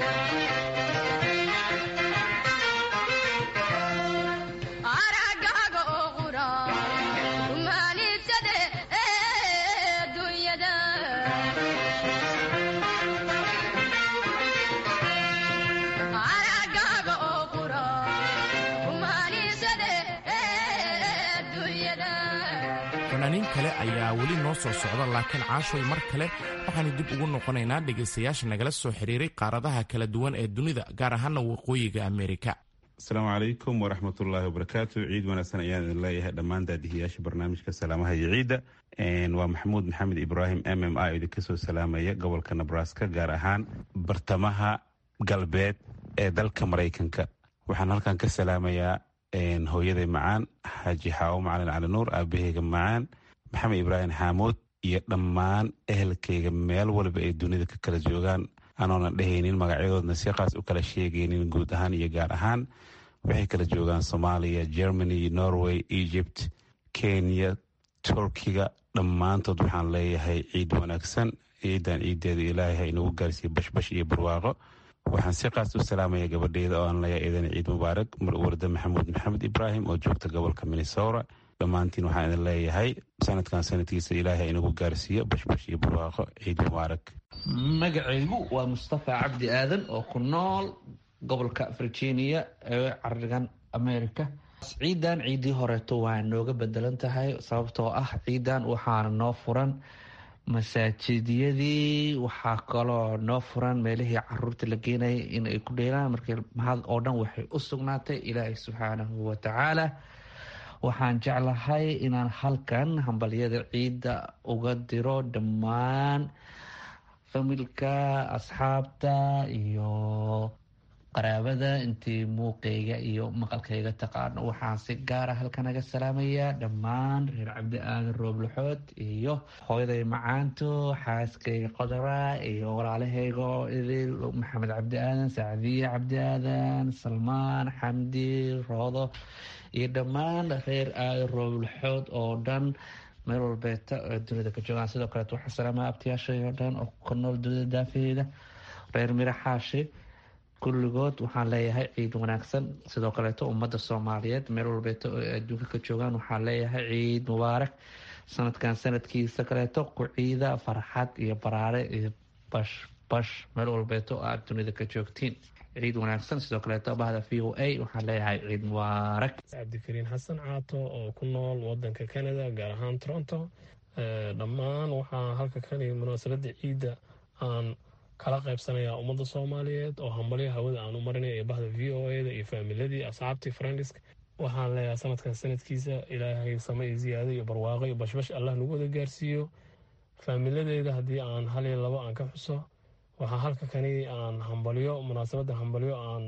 fanaaniin kale ayaa weli noo soo socda, laakiin caashoy mar kale waxaanu dib ugu noqonaynaa dhegaystayaasha nagala soo xiriiray qaaradaha kala duwan ee dunida, gaar ahaana waqooyiga Ameerika. asalaamu calaykum waraxmatullaahi wabarakaatu. ciid wanaagsan ayaan idin leeyahay dhammaan daadihiyaasha barnaamijka salaamaha iyo ciidda. waa maxamuud maxamed ibraahim m m i idinka soo salaamaya gobolka nebraska, gaar ahaan bartamaha galbeed ee dalka maraykanka. waxaan halkan ka salaamayaa hooyaday macaan xaaji xaawo macalin cali nuur, aabaheyga macaan maxamed ibraahim xaamuud, iyo dhammaan ehelkayga meel walba ay dunida ka kala joogaan, anoonan dhehaynin magacyadoodna si qaas u kala sheegaynin, guud ahaan iyo gaar ahaan. waxay kala joogaan soomaaliya, germany, norway, egypt, kenya, turkiga. dhammaantood waxaan leeyahay ciid wanaagsan. ciidan ciideeda ilaahay ha inagu gaarsiiyo bashbash iyo barwaaqo. waxaan si qaas u salaamaya gabadheyda oo aan leeyahay idan ciid mubaarak, warda maxamuud maxamed ibraahim oo joogta gobolka minnesota. dhammaantiin waxaan idin leeyahay sanadkan sanadkiisa ilaahay ha inagu gaarsiiyo bashbash iyo barwaaqo. ciid mubaarak. magacaygu waa mustafa cabdi aadan oo ku nool gobolka virginia ee carigan america. ciidan ciidii horeeto waa nooga bedelan tahay, sababtoo ah ciidan waxaana noo furan masaajidiyadii, waxaa kaloo noo furan meelihii caruurta la geenayay in ay ku dheelaan. markii mahad oo dhan waxay u sugnaatay ilaahay subxaanahu watacaala. waxaan jeclahay inaan halkan hambalyada ciidda uga diro dhammaan familka, asxaabta iyo qaraabada intii muuqeyga iyo maqalkayga taqaano. waxaan si gaara halkan naga salaamayaa dhammaan reer cabdi aadan rooblaxood iyo hooyaday macaanto, xaaskayga qodara iyo walaalahayga idil maxamed cabdi aadan, sacdiye cabdi aadan, salmaan, xamdi, roodo iyo dhammaan reer aadan rooblaxood oo dhan meel walbeeta oo dunida ka joogaan. sidoo kaleet waxaa salaamaya abtiyaashay oo dhan oo ka nool dunida daafaheeda, reer miraxaashi kulligood waxaan leeyahay ciid wanaagsan. sidoo kaleeto ummadda soomaaliyeed meel walbeeto oo adduunka ka joogaan waxaan leeyahay ciid mubaarak. sanadkan sanadkiisa kaleeto ku ciida farxad iyo baraare iyo bash bash meel walbeeto oo aad dunida ka joogtiin. ciid wanaagsan. sidoo kaleeto bahda v o a waxaan leeyahay ciid mubaarak. cabdikariin xasan caato oo ku nool wadanka canada, gaar ahaan toronto. dhammaan waxaa halka kan munaasabada ciidda aan kala qaybsanaya ummadda soomaaliyeed oo hambalyo hawada aan u marinay ee bahda v o a da iyo faamiladii, asxaabtii, friendisk. waxaan leeyahay sanadkan sanadkiisa ilaahay same iyo ziyaado iyo barwaaqo iyo bashbash allah nagu wada gaarsiiyo. faamiladeeda haddii aan hal iyo labo aan ka xuso, waxaa halka kani aan hambalyo munaasabadda hambalyo aan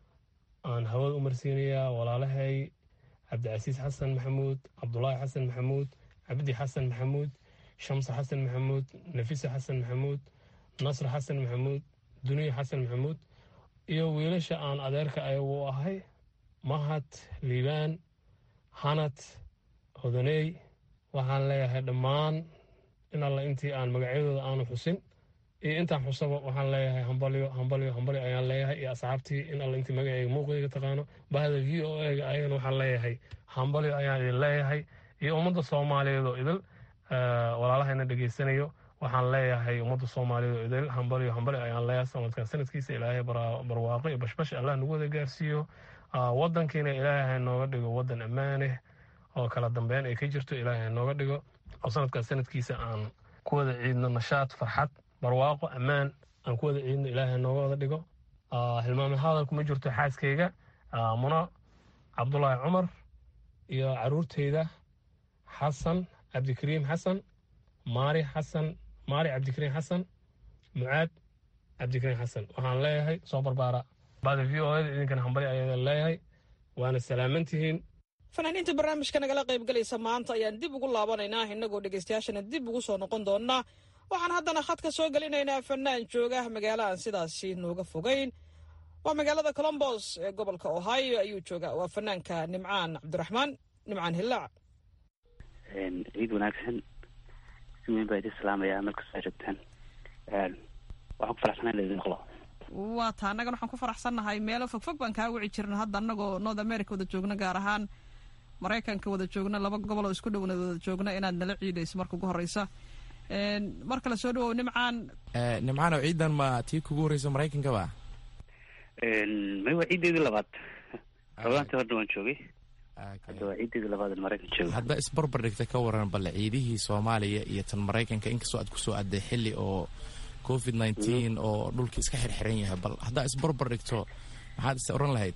aan hawada u marsiinayaa walaalahay cabdicasiis xasan maxamuud, cabdulaahi xasan maxamuud, cabdi xasan maxamuud, shamse xasan maxamuud, nafisa xasan maxamuud, nasr xasan maxamuud, duniya xasan maxamuud iyo wiilasha aan adeerka ayagu u ahay, mahad, liibaan, hanad, hodaney. waxaan leeyahay dhammaan in alla intii aan magacyadooda aanu xusin iyo intaan xusaba waxaan leeyahay hambalyo hambalyo hambalyo ayaan leeyahay, iyo asxaabtii in alla intii magacayga muuqayga taqaano. bahda v o a ga ayagana waxaan leeyahay hambalyo ayaan idin leeyahay, iyo ummadda soomaaliyeed oo idil walaalahayna dhegaysanayo. waxaan leeyahay ummadda soomaaliyeed oo idil hambalyo hambalyo ayaan leeyahay. sanadkan sanadkiisa ilaahay barwaaqo iyo bashbash allah nagu wada gaarsiiyo. wadankiina ilaahay nooga dhigo wadan ammaaneh oo kala dambeyn ay ka jirto. ilaahay nooga dhigo oo sanadkan sanadkiisa aan ku wada ciidno nashaad, farxad, barwaaqo, ammaan aan ku wada ciidno. ilaahay nooga wada dhigo. hilmaame hadal kuma jirto xaaskayga muno cabdulaahi cumar iyo caruurteyda xasan cabdikariim xasan, maari xasan maari cabdikariim xasan, mucaad cabdikariim xasan. waxaan leeyahay soo barbaara. bahda v o a da idinkana hambalyo ayaan leeyahay, waana salaamantihiin. fanaaniinta barnaamijka nagala qaybgalaysa maanta ayaan dib ugu laabanaynaa, inagoo dhegaystayaashana dib ugu soo noqon doonaa. waxaan haddana khadka soo gelinaynaa fanaan jooga magaalo aan sidaasi nooga fogeyn. waa magaalada colombos ee gobolka ohio ayuu joogaa. waa fanaanka nimcaan cabdiraxmaan, nimcaan hillaac. ciid wanaagsan. si weyn baa idin salaamayaa markastoo joogtaan. waxaan ku faraxsanaa in laidin maqlo. waa taa annagana waxaan ku faraxsannahay meelo fogfog baan kaa wici jirna hadda annagoo north america wada joogna gaar ahaan maraykanka wada joogna laba gobol oo isku dhowna wada joogna inaad nala ciidayso marka ugu horeysa mar kale soo dhawow nimcaan nimcaan oo ciidan ma tii kugu horeysa maraykanka ba may waa ciideedii labaad rabadaantii horna waan joogay hadda waa ciideedii labaad maraykan jooga hadda isbarbar dhigta ka waran balle ciidihii soomaaliya iyo tan maraykanka inkastoo aad kusoo aaday xilli oo covid nineteen oo dhulkii iska xirxiran yahay bal haddaa isbarbar dhigto maxaad is oran lahayd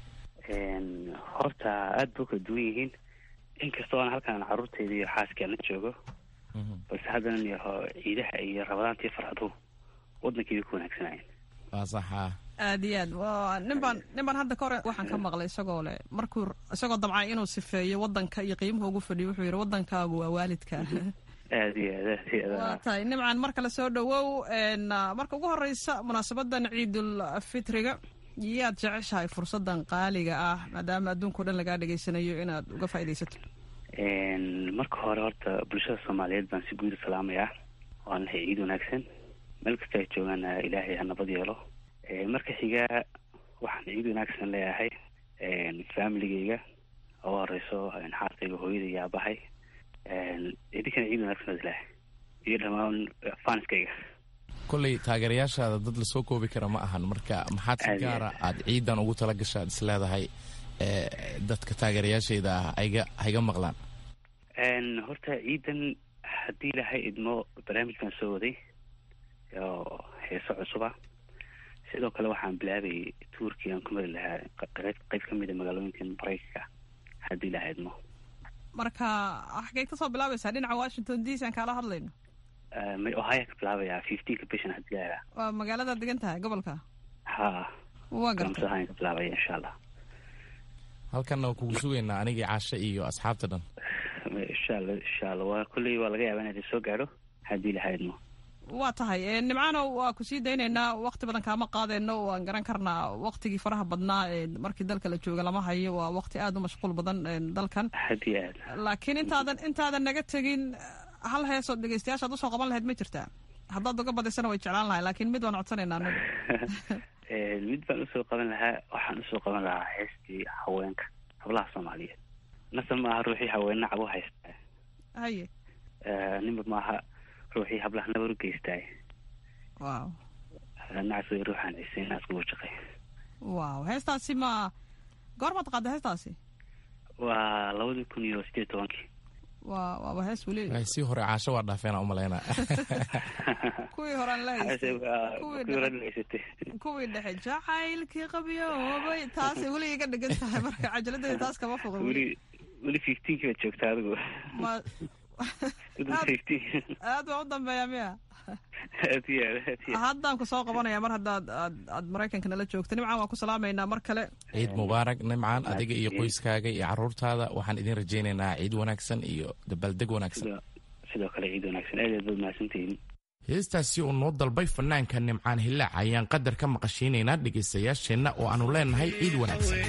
horta aada buu kala duwan yihiin inkastoo aan halkaan carruurteyda iyo xaaskii la joogo balse haddana yaho ciidaha iyo rabadaantii farxaduhu waddankeeda ku wanaagsanaayen waa saxa aad iyo aad waa nin baan nin baan hadda ka hore waxaan ka maqlay isagoo le markuu isagoo dabcay inuu sifeeyo waddanka iyo qiimuhu ugu fadhiyo wuxuu yidhi waddankaagu waa waalidka aad iyo aad aad iyo aad waa tahay nimcaan mar kale soo dhawow marka ugu horeysa munaasabadan ciidul fitriga yaad jeceshahay fursadan qaaliga ah maadaama adduunka o dhan lagaa dhegaysanayo inaad uga faaidaysato marka hore horta bulshada soomaaliyeed baan si guud u salaamayaa waan lahay ciid wanaagsan meel kasta ay joogaan ilaahay ha nabad yeelo marka xigaa waxaan ciid wanaagsan leeyahay familigeyga ugu horeyso xaaskayga hooyada iyo aabahay idinkana ciid wanaagsan ad leeyahay iyo dhammaan faaniskayga kolley taageerayaashaada dad lasoo koobi kara ma ahan marka maxaad si gaara aada ciidan ugu tala gashaad is leedahay dadka taageerayaashayda ah ayga hayga maqlaan horta ciidan haddii ilaahay idmo barnaamij baan soo waday oo heeso cusuba sidoo kale waxaan bilaabay tuurkii aan ku mari lahaa qayb ka mid a magaalooyinka maraykanka haddii ilaahay idmo marka xageed kasoo bilaabaysaa dhinaca washington d c aan kaala hadlayno may ohaya ka bilaabayaa fifteenka bishan haddii ilaahay waa magaaladaad degan tahay gobolka ha waa garta ohaya ka bilaabaya insha allah halkanna waa kugu sugaynaa anigii caasho iyo asxaabta dhan insha allah insha allah waa kulley waa laga yaabaa inaad soo gaadho haddii ilaahay idmo waa tahay nimcaano waa kusii daynaynaa wakti badan kaama qaadeyno waan garan karnaa waktigii faraha badnaa markii dalka la jooga lama hayo waa wakti aada u mashquul badan dalkan hadi aad laakiin intaadan intaadan naga tegin hal heesoo dhegeystayaashaad usoo qaban lahayd ma jirtaa haddaad uga badisana way jeclaan lahay laakiin mid waan codsanaynaa anagu mid baan usoo qaban lahaa waxaan usoo qaban lahaa heestii haweenka hablaha soomaaliyeed nasa maaha ruuxii haween nacab u haystaa haye nimba maaha ruuxii hablaha nabar u geystaay wow nacas way ruuxaan cisay naaskugu shaqay wow heestaasi ma goormaad qaada heestaasi waa labadii kun iyo sideed tobankii waa waaba hees weli sii hore caasho waa dhaafeena umalaynaa kuwii horaan la haystay kuwii dhexe jacaylkii qabyoobay taasay weli iga dhigan tahay marka cajaladeda taas kama foqo weli weli fifteenkii baad joogtaa adigu ma aad waa u dambeeya miya haddaan ku soo qabanaya mar haddaad aad aad maraykanka nala joogto nimcaan waan ku salaamaynaa mar kale ciid mubaarak nimcaan adiga iyo qoyskaaga iyo caruurtaada waxaan idin rajaynaynaa ciid wanaagsan iyo dabaaldeg wanaagsan sidoo kale ciid wanaagsan aad aad baad mahadsantihiin heestaasi uu noo dalbay fanaanka nimcaan hilaac ayaan qadar ka maqashaynaynaa dhegaystayaasheenna oo aanu leenahay ciid wanaagsan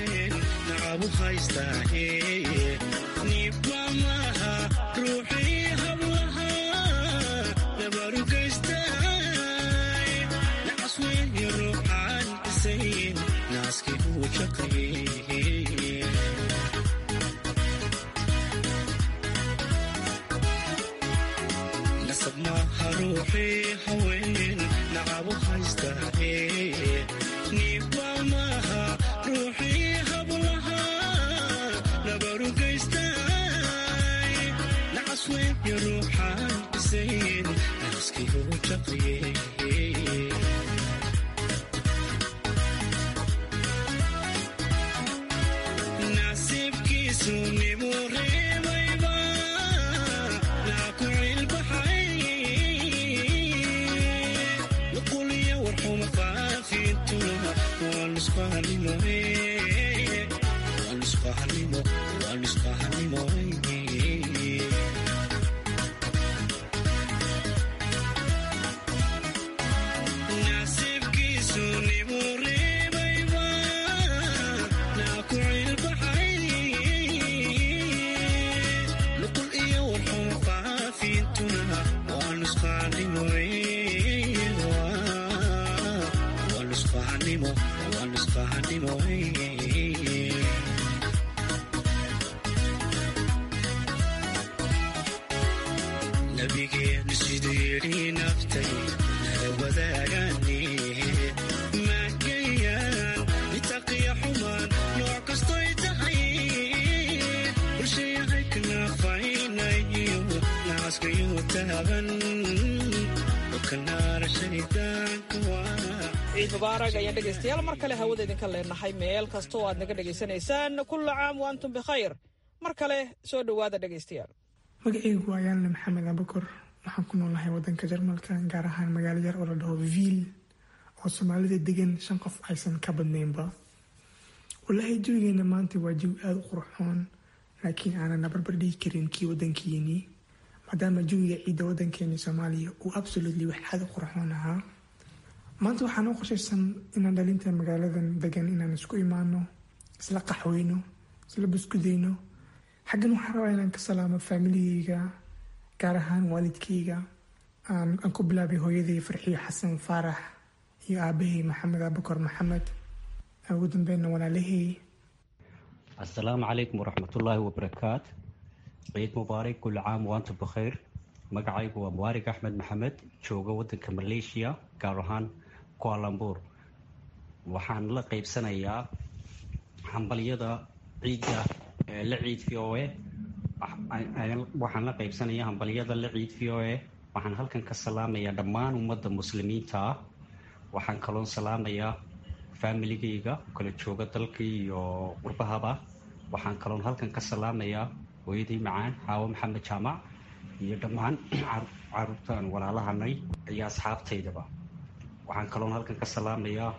isfahanimo waan isfahanimo nabigeenu siduu yidhi naftay nala wadaagaane maagayaan itaqiya xumaan nooc kastoy tahay bulshayahay kanaafaynayo nacaskayu taaban ciid mubaarak ayaan dhegaystayaal mar kale hawada idinka leenahay meel kasta oo aad naga dhegaysanaysaan kulla caam wa antum bikhayr mar kale soo dhowaada dhegaystayaal magacaygu waa yaanle maxamed abukor waxaan ku noolahay wadanka jarmalka gaar ahaan magaalo yar oo la dhaho viil oo soomaalida degan shan qof aysan ka badnaynba wallaahi jawigeena maanta waa jawi aada u qurxoon laakiin aanan nabarbar dhigi karin kii wadankeenii maadaama jawiga ciidda wadankeeni soomaaliya uu absolutely wax aada u qurxoon ahaa maanta waxaan u qorshaysan inaan dhalinta magaaladan degan inaan isku imaano isla qaxweyno isla buskudayno xaggan waxaan rabaa inaan ka salaamo faamiligayga gaar ahaan waalidkayga aan ku bilaabay hooyaday farxiyo xasan faarax iyo aabahay maxamed abukar maxamed ugu dambeynna walaalahey assalaamu calaykum waraxmatullaahi wabarakaat ciid mubaarak kulli caam waantum bikhayr magacaygu waa mubaarig axmed maxamed jooga wadanka maleeshiya gaar ahaan kualambuur waxaan la qaybsanayaa hambalyada ciidda la ciid v o a waxaan la qaybsanayaa hambalyada la ciid v o a waxaan halkan ka salaamayaa dhammaan ummadda muslimiinta ah waxaan kaloon salaamayaa faamiligayga kala jooga dalka iyo qurbahaba waxaan kaloon halkan ka salaamayaa hooyadii macaan xaawo maxamed jaamac iyo dhammaan caruurtaan walaalahanay iyo asxaabtaydaba waxaan kaloon halkan ka salaamayaa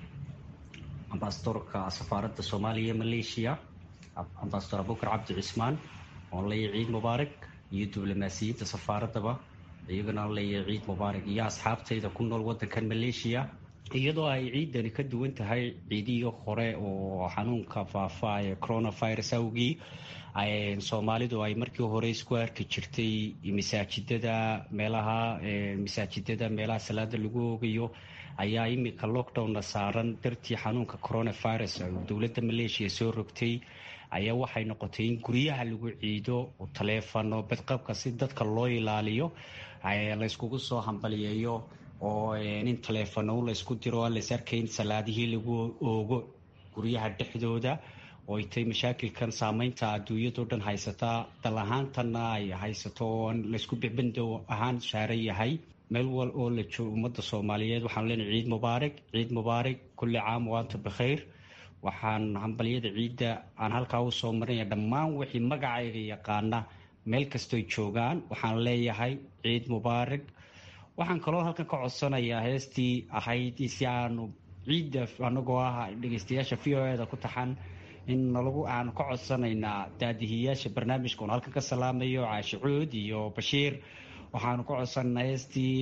ambasadorka safaaradda soomaaliya ee maleeshiya ambasador abukar cabdi cismaan oon leeyahay ciid mubaarak iyo diblomaasiyadda safaaraddaba iyagana on leeyahay ciid mubaarak iyo asxaabtayda ku nool wadankan maleeshiya iyadoo ay ciidani ka duwan tahay ciidihii hore oo xanuunka faafa ee coronavirus awgii soomaalidu ay markii hore isku arki jirtay masaajidada meelaha masaajidada meelaha salaada lagu oogayo ayaa imika lockdowna saaran dartii xanuunka coronavirus dowladda maleeshiya soo rogtay ayaa waxay noqotay in guryaha lagu ciido oo taleefano badqabka si dadka loo ilaaliyo layskugu soo hambaliyeeyo oo in taleefano laysku diro lays arkayn salaadihii lagu oogo guryaha dhexdooda oo ay tahay mashaakilkan saameynta adduunyadao dhan haysataa dal ahaantana ay haysato oo laysku bicbando ahaan saaran yahay meel wal oo la joogo ummadda soomaaliyeed waxaan leenahay ciid mubaarak ciid mubaarak kulli caam waanta bikhayr waxaan hambalyada ciidda aan halkaa u soo marinaya dhammaan wixii magacayga yaqaana meel kastoy joogaan waxaan leeyahay ciid mubaarak waxaan kaloo halkan ka codsanayaa heestii ahayd si aanu ciidda anagoo ah dhegeystayaasha v o eda ku taxan in nalagu aanu ka codsanaynaa daadihiyaasha barnaamijka oon halkan ka salaamayo caashi cuud iyo bashiir waxaanu ka codsanaa heestii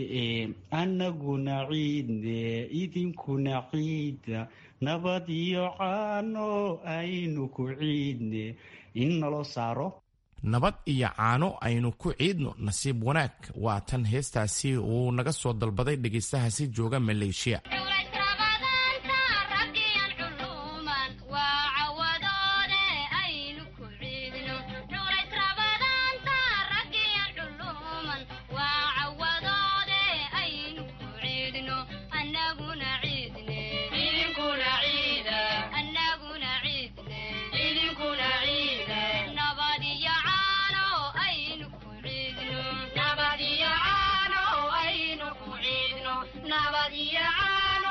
anaguna ciidne idinkuna ciida nabad iyo caano aynu ku ciidne in naloo saaro nabad iyo caano aynu ku ciidno nasiib wanaag waa tan heestaasi uu naga soo dalbaday dhegaystahaasi jooga maleeshiya nabad iyo caano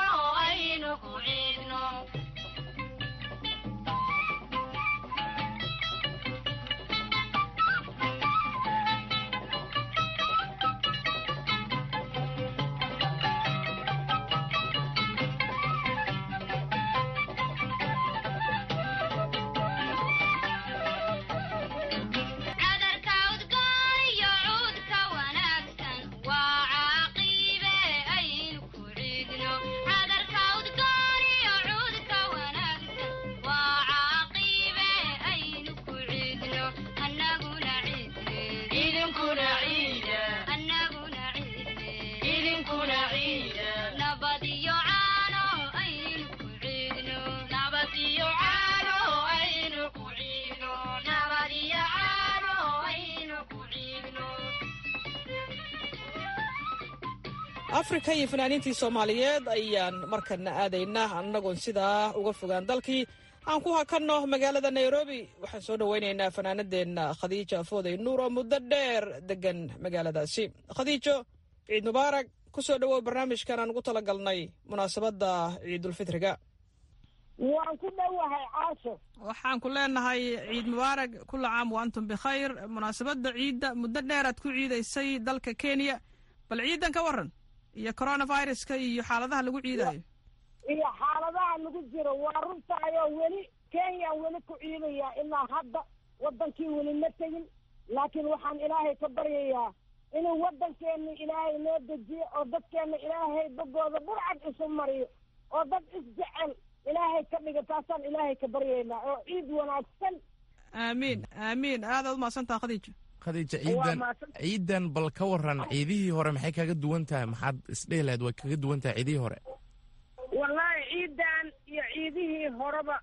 afrika iyo fanaaniintii soomaaliyeed ayaan markana aadaynaa annagoon sidaa uga fogaan dalkii aan ku hakanno magaalada nairobi waxaan soo dhowaynaynaa fanaanadeenna khadiijo afooday nuur oo muddo dheer degan magaaladaasi khadiijo ciid mubaarak ku soo dhowow barnaamijkan aan ugu talagalnay munaasabadda ciidulfitriga waan ku dhowahay caasho waxaan ku leenahay ciid mubaarak kulla caam wa antum bikhayr munaasabadda ciidda muddo dheeraad ku ciidaysay dalka kenya bal ciidan ka waran iyo coronaviruska iyo xaaladaha lagu ciidayo iyo xaaladaha lagu jiro waa runtaayoo weli kenya weli ku ciidaya ilaa hadda wadankii weli ma tegin laakiin waxaan ilaahay ka baryayaa inuu wadankeena ilaahay noo dejiyo oo dadkeena ilaahay bagooda burcad isu mariyo oo dad isjecel ilaahay ka dhiga taasaan ilaahay ka baryaynaa oo ciid wanaagsan aamiin aamiin aadaad umahadsantaha khadiijo khadiija ciidan ciidan bal ka waran ciidihii hore maxay kaga duwan tahay maxaad isdhehi lahayd way kaga duwan tahay ciidihii hore wallaahi ciidan iyo ciidihii horeba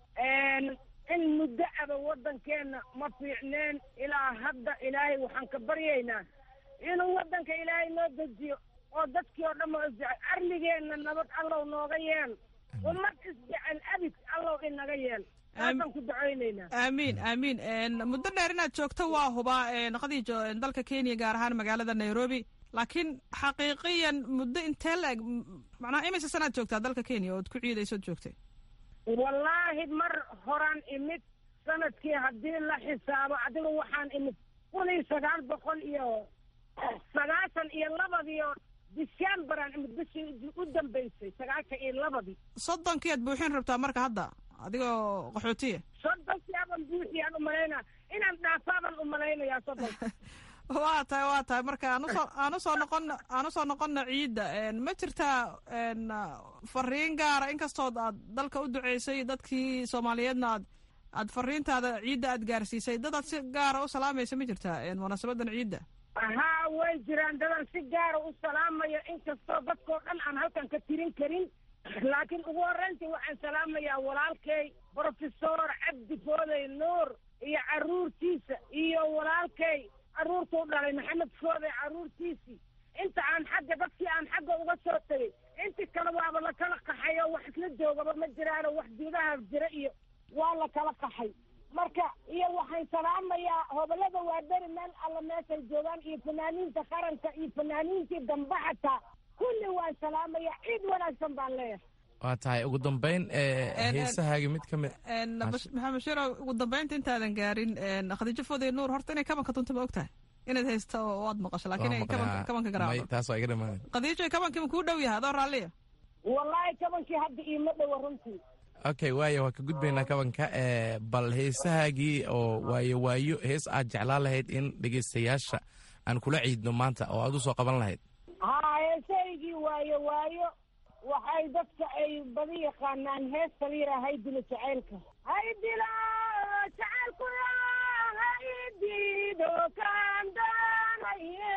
in muddo aba wadankeena ma fiicneen ilaa hadda ilaahay waxaan ka baryaynaa inuu wadanka ilaahay noo dejiyo oo dadkii oo dhan oo isjecel arligeenna nabad allow nooga yeel ummad isjecel abid allow inaga yeel aadaan ku ducaynaynaa aamiin aamiin muddo dheer inaad joogto waa hubaa khadiijo dalka kenya gaar ahaan magaalada nairobi laakiin xaqiiqiyan muddo intee la-eg macnaha imise sanaad joogtaa dalka kenya ood ku ciidaysood joogtay wallaahi mar horaan imid sanadkii haddii la xisaabo adiga waxaan imid kun iyo sagaal boqol iyo sagaashan iyo labadiio decemberan imid bishii u dambaysay sagaashan iyo labadii soddonkii aad buuxin rabtaa marka hadda adigoo qaxootiya soddonkii aban buuxiyaan umalaynaa inaan dhaafaaban umalaynayaa soddonka waa tahay waa tahay marka aanusoo aan usoo noqono aan usoo noqono ciidda ma jirtaa fariin gaara inkastood aad dalka u duceysay dadkii soomaaliyeedna aad aad fariintaada ciidda aad gaarsiisay dad aad si gaara u salaamaysa ma jirtaa munaasabadan ciidda haa way jiraan dadan si gaara u salaamaya inkastoo dadkoo dhan aan halkan ka tirin karin laakiin ugu horreyntii waxaan salaamayaa walaalkay brofesor cabdi foodey nuur iyo carruurtiisa iyo walaalkay carruurtuu dhalay maxamed foodey carruurtiisii inta aan xagga dadkii aan xagga uga soo tegay intii kale waaba la kala qaxay oo wax isla joogaba ma jiraano wax gudaha jira iyo waa la kala qaxay marka iyo waxaan salaamayaa hobolada waa beri meel alla meeshay joogaan iyo fanaaniinta qaranka iyo fanaaniintii dambe xataa kulli waan salaamayaa ciid wanaagsan baan leeyahay waa tahay ugu dambeyn heesahaagi mid ka mid maxamed shiro ugu dambeynta intaadan gaarin khadiijo foodey nuur horta inay kabanka dunta ma og tahay inaad haysto waad maqasho laakiin ay kabanka kabanka garaacdo taas waa iga dhamaan khadiijo kabankii ma kuu dhow yahay adoo raalliya wallaahi kabankii hadda iima dhowa runtii okay waayo waa ka gudbaynaa kabanka bal heesahaagii oo waayo waayo hees aad jeclaan lahayd in dhegaystayaasha aan kula ciidno maanta oo aad u soo qaban lahayd haa heesahaygii waayo waayo waxay dadka ay badi yaqaanaan heesta liira haydilo jacaylka haydilo jacaylku haydido kaandanaye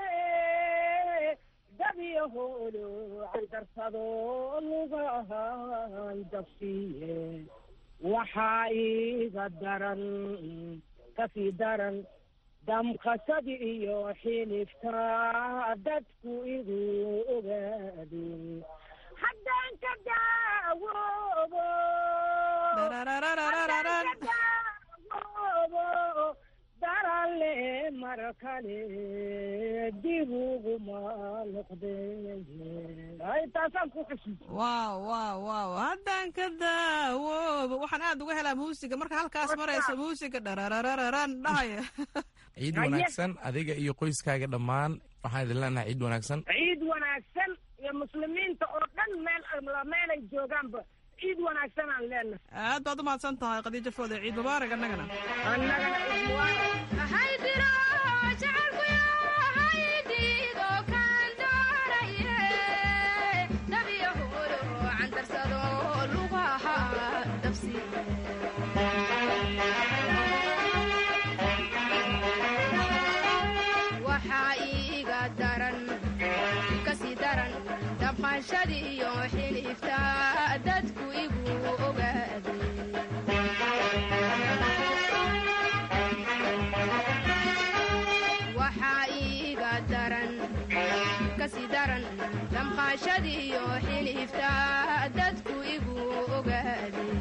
dabyahoodo candarsado lugahan dabsiye waxaa iga daran kasii daran damqasadi iyo xilifta dadku igu ogaadin haddaan ka daawoobo daawoobo darale mar kale dib uguma noqdeen taasaan ku xusuus waaw waaw waaw haddaan ka daawoobo waxaan aad uga helaa muusiga marka halkaas maraysa muusiga dhararararan dhahaya ciid wanaagsan adiga iyo qoyskaaga dhammaan waxaan idin leenahay ciid wanaagsan ciid wanaagsan iyo muslimiinta oo dhan meel meelay joogaanba ciid wanaagsan aan leenahay aad baad u mahadsan tahay khadiijo foodey ciid mubaarak annagana annagana ciid mubaarak haydiro jacaylku haydido kaandaraye dabyahoodo candarsado lugaha dabsiye waxaa iiga daran kasii daran dabqashadii iyo xilifta dadku igu ogaadeen waxaa iiga daran kasii daran dhimashadiyo xilifta dadku igu ogaadeen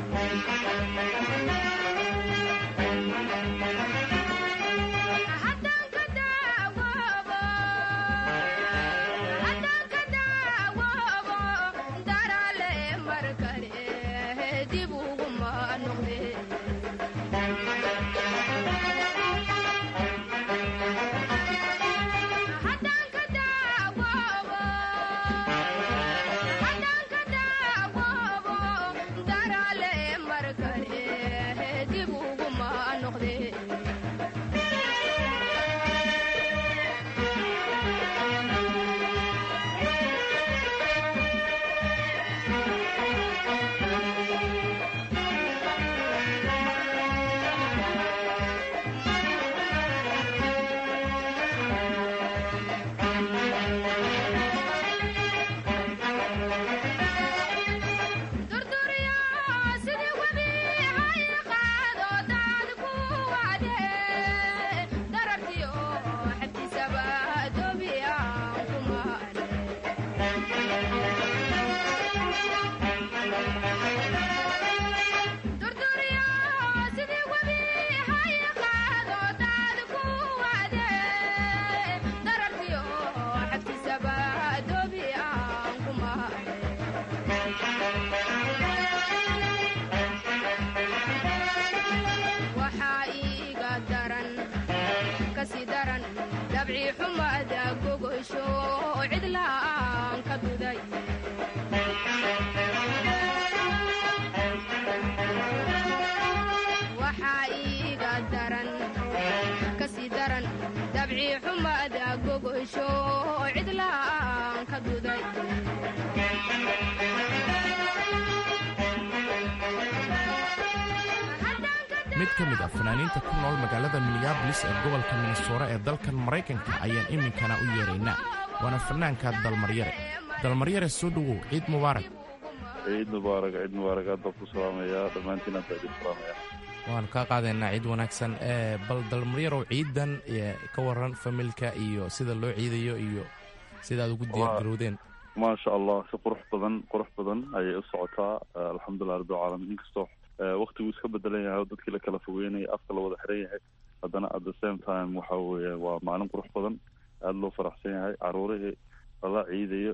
mid ka mid ah fanaaniinta ku nool magaalada minneabolis ee gobolka minnesota ee dalkan maraykanka ayaan iminkana u yeeraynaa waana fanaanka dalmaryare dalmaryare soo dhowow ciid mubaarak ciid mubaarak ciid mubaarak aad baan ku salaamayaa dhammaantiin aad baan idin salaamayaa waanu kaa qaadaynaa ciid wanaagsan bal dalmaryarow ciidan ka waran familka iyo sida loo ciidayo iyo sida aad ugu diyaargarowdeen maasha allah si qurux badan qurux badan ayay u socotaa alxamdulilah rabbil caalamiin inkastoo waqtigu iska bedelan yahay oo dadkii la kala fogeynaya afka la wada xiran yahay haddana at the same time waxa weeye waa maalin qurux badan aada loo faraxsan yahay caruurihii lala ciidayo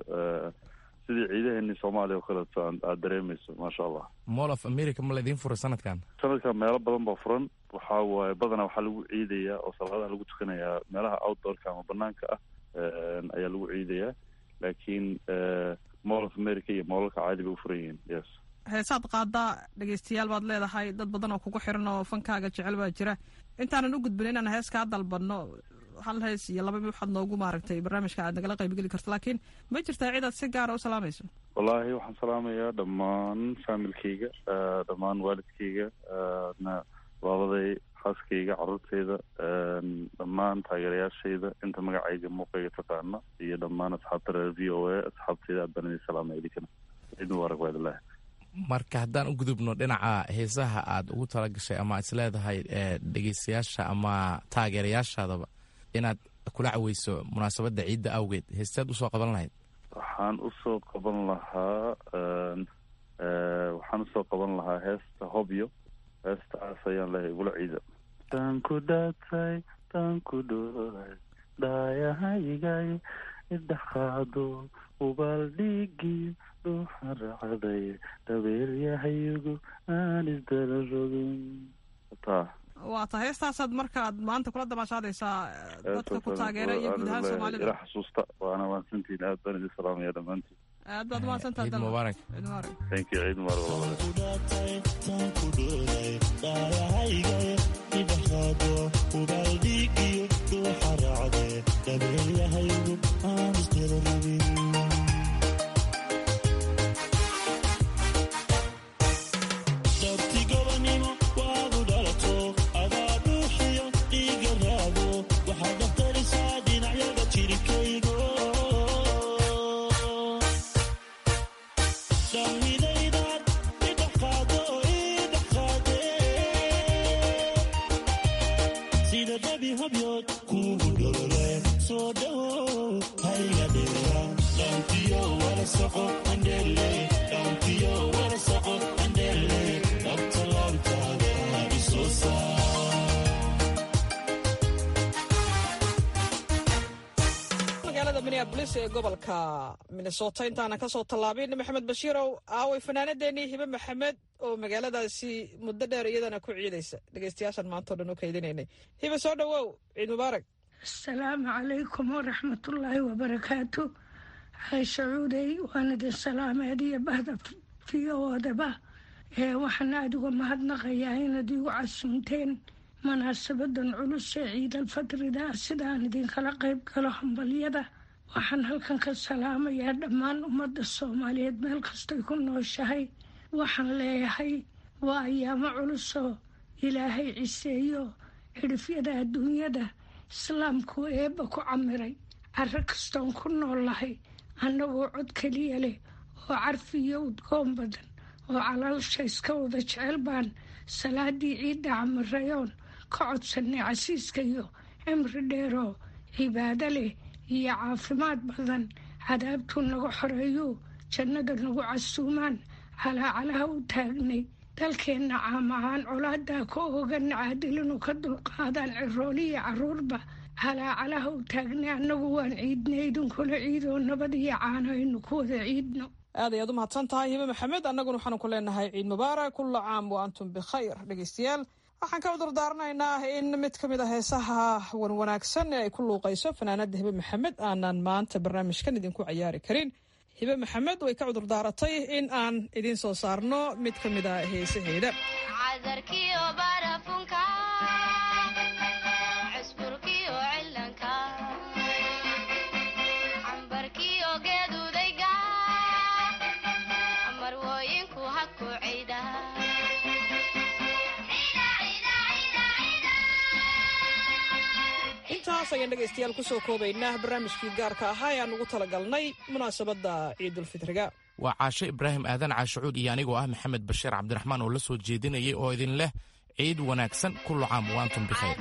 sidii ciidaheenii soomaaliya oo kaleeto aad dareemayso maasha allah mall of america ma laydin furay sanadkan sanadkan meelo badan baa furan waxaa waaye badanaa waxaa lagu ciidayaa oo salaadaha lagu tukanayaa meelaha outdoorka ama banaanka ah ayaa lagu ciidayaa laakiin mall of america iyo moolalka caadi bay u furan yihiin yes heesaad qaadaa dhegaystayaal baad leedahay dad badan oo kugu xiran oo fankaaga jecel baa jira intaanan u gudbin inaan hees kaa dalbanno hal hees iyo laba waxaad noogu maaragtay barnaamijka aad nagala qaybgeli karto laakiin ma jirtaa cid aad si gaara u salaamayso wallaahi waxaan salaamayaa dhammaan faamilkayga dhammaan waalidkayga laabaday xaaskayga carruurtayda dhammaan taageerayaashayda inta magacayga muuqayga taqaana iyo dhammaan asxaabta reer v o a asxaabtayda aad baan idin salaamaya idinkana ciid mubaarak waadilahi marka haddaan u gudubno dhinaca heesaha aad ugu tala gashay ama is leedahay dhegeystayaasha ama taageerayaashaadaba inaad kula caweyso munaasabadda ciidda awgeed heestaad usoo qaban lahayd waxaan usoo qaban lahaa waxaan usoo qaban lahaa heesta hobyo heestaas ayaan leehay igula ciida taan ku dhaatay taan ku dhoolay dhaayahayigay idhaxaado ubaaldhigi dhuuxa raacday dhabeeryahayigu aan isdala rogin taa waa ta heestaasaad markaaad maanta kula damaashaadaysaa dadka ku taageera iyo guud ahaan soomaalida ila xasuusta waana mahadsantiin aad baan idin salaamaya dhammaantiin aad baad mahadsantahay ciid mubaarak ciid mubaarak thank you ciid So do, I got it, magaalada minneabolis ee gobolka minnesota intaana kasoo tallaabin maxamed bashiirow aaway fanaanadeenii hibe maxamed oo magaaladaasi muddo dheer iyadana ku ciidaysa dhegeystayaashan maantao dhan u kaydinaynay hibe soo dhowow ciid mubaarak asalaamu calaykum waraxmatullaahi wabarakaatu caysha cuudey waan idin salaameediyo bahda fiyoodaba ee waxaan aada uga mahadnaqayaa inaad igu casuumteen munaasabadan culus ee ciidalfadrida sidaan idinkala qayb galo hambalyada. waxaan halkan ka salaamayaa dhammaan ummadda soomaaliyeed meel kastay ku nooshahay. waxaan leeyahay waa ayaamo culusoo ilaahay ciseeyo xidhifyada adduunyada islaamku eebba ku camiray carro kastoon ku noolahay annagoo cod keliya leh oo carfi iyo udgoon badan oo calaalsha iska wada jecel baan salaadii ciidda camirayoon ka codsanay casiiska iyo cimri dheeroo cibaado leh iyo caafimaad badan. cadaabtuu naga xoreeyo jannada nagu casuumaan calaacalaha u taagnay dalkeenna caam ahaan colaadaa ka oogan caadilinu ka dulqaadaan cirooliya caruurba calaacalaha u taagnay annagu waan ciidnay idinkula ciidoo nabad iyo caano aynu ku wada ciidno. aad ayaad u mahadsan tahay hibe maxamed. annaguna waxaanu ku leenahay ciid mubaarak kulla caam wa antum bikhayr. dhegeystayaal waxaan ka cudur daaranaynaa in mid ka mid a heesaha wanwanaagsan ee ay ku luuqayso fanaanada hibe maxamed aanan maanta barnaamijkan idinku cayaari karin. hibe maxamed way ka cudur daaratay in aan idiin soo saarno mid ka mid a heesaheeda. intaas ayaan dhegaystayaal kusoo koobaynaa barnaamijkii gaarka ahaa ee aan ugu talagalnay munaasabadda ciidulfitriga. waa caashe ibraahim aadan caashacuud iyo anigoo ah maxamed bashiir cabdiraxmaan oo la soo jeedinayay oo idin leh ciid wanaagsan kullu caam wa antum bikhayr.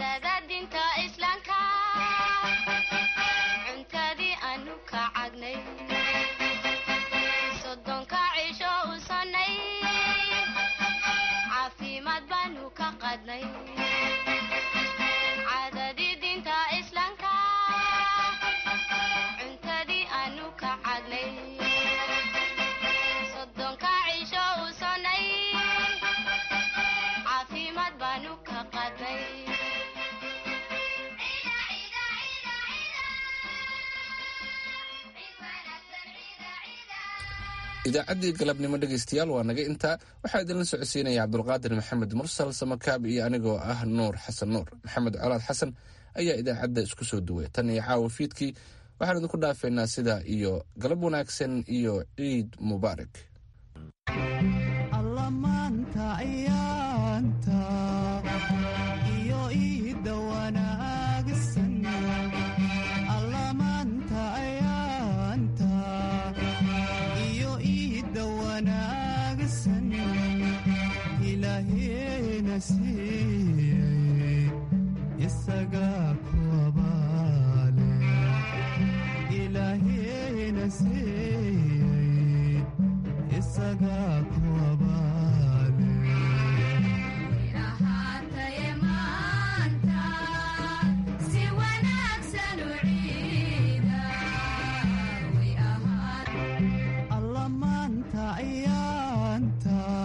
idaacaddii galabnimo dhegaystayaal waa naga intaa. waxaa idinla socodsiinaya cabdulqaadir maxamed mursal samakaab iyo anigoo ah nuur xasan nuur. maxamed colaad xasan ayaa idaacadda isku soo duway. tan iyo caawa fiidkii waxaan idinku dhaafaynaa sidaa iyo galab wanaagsan iyo ciid mubaarak. alla maanta ayaanta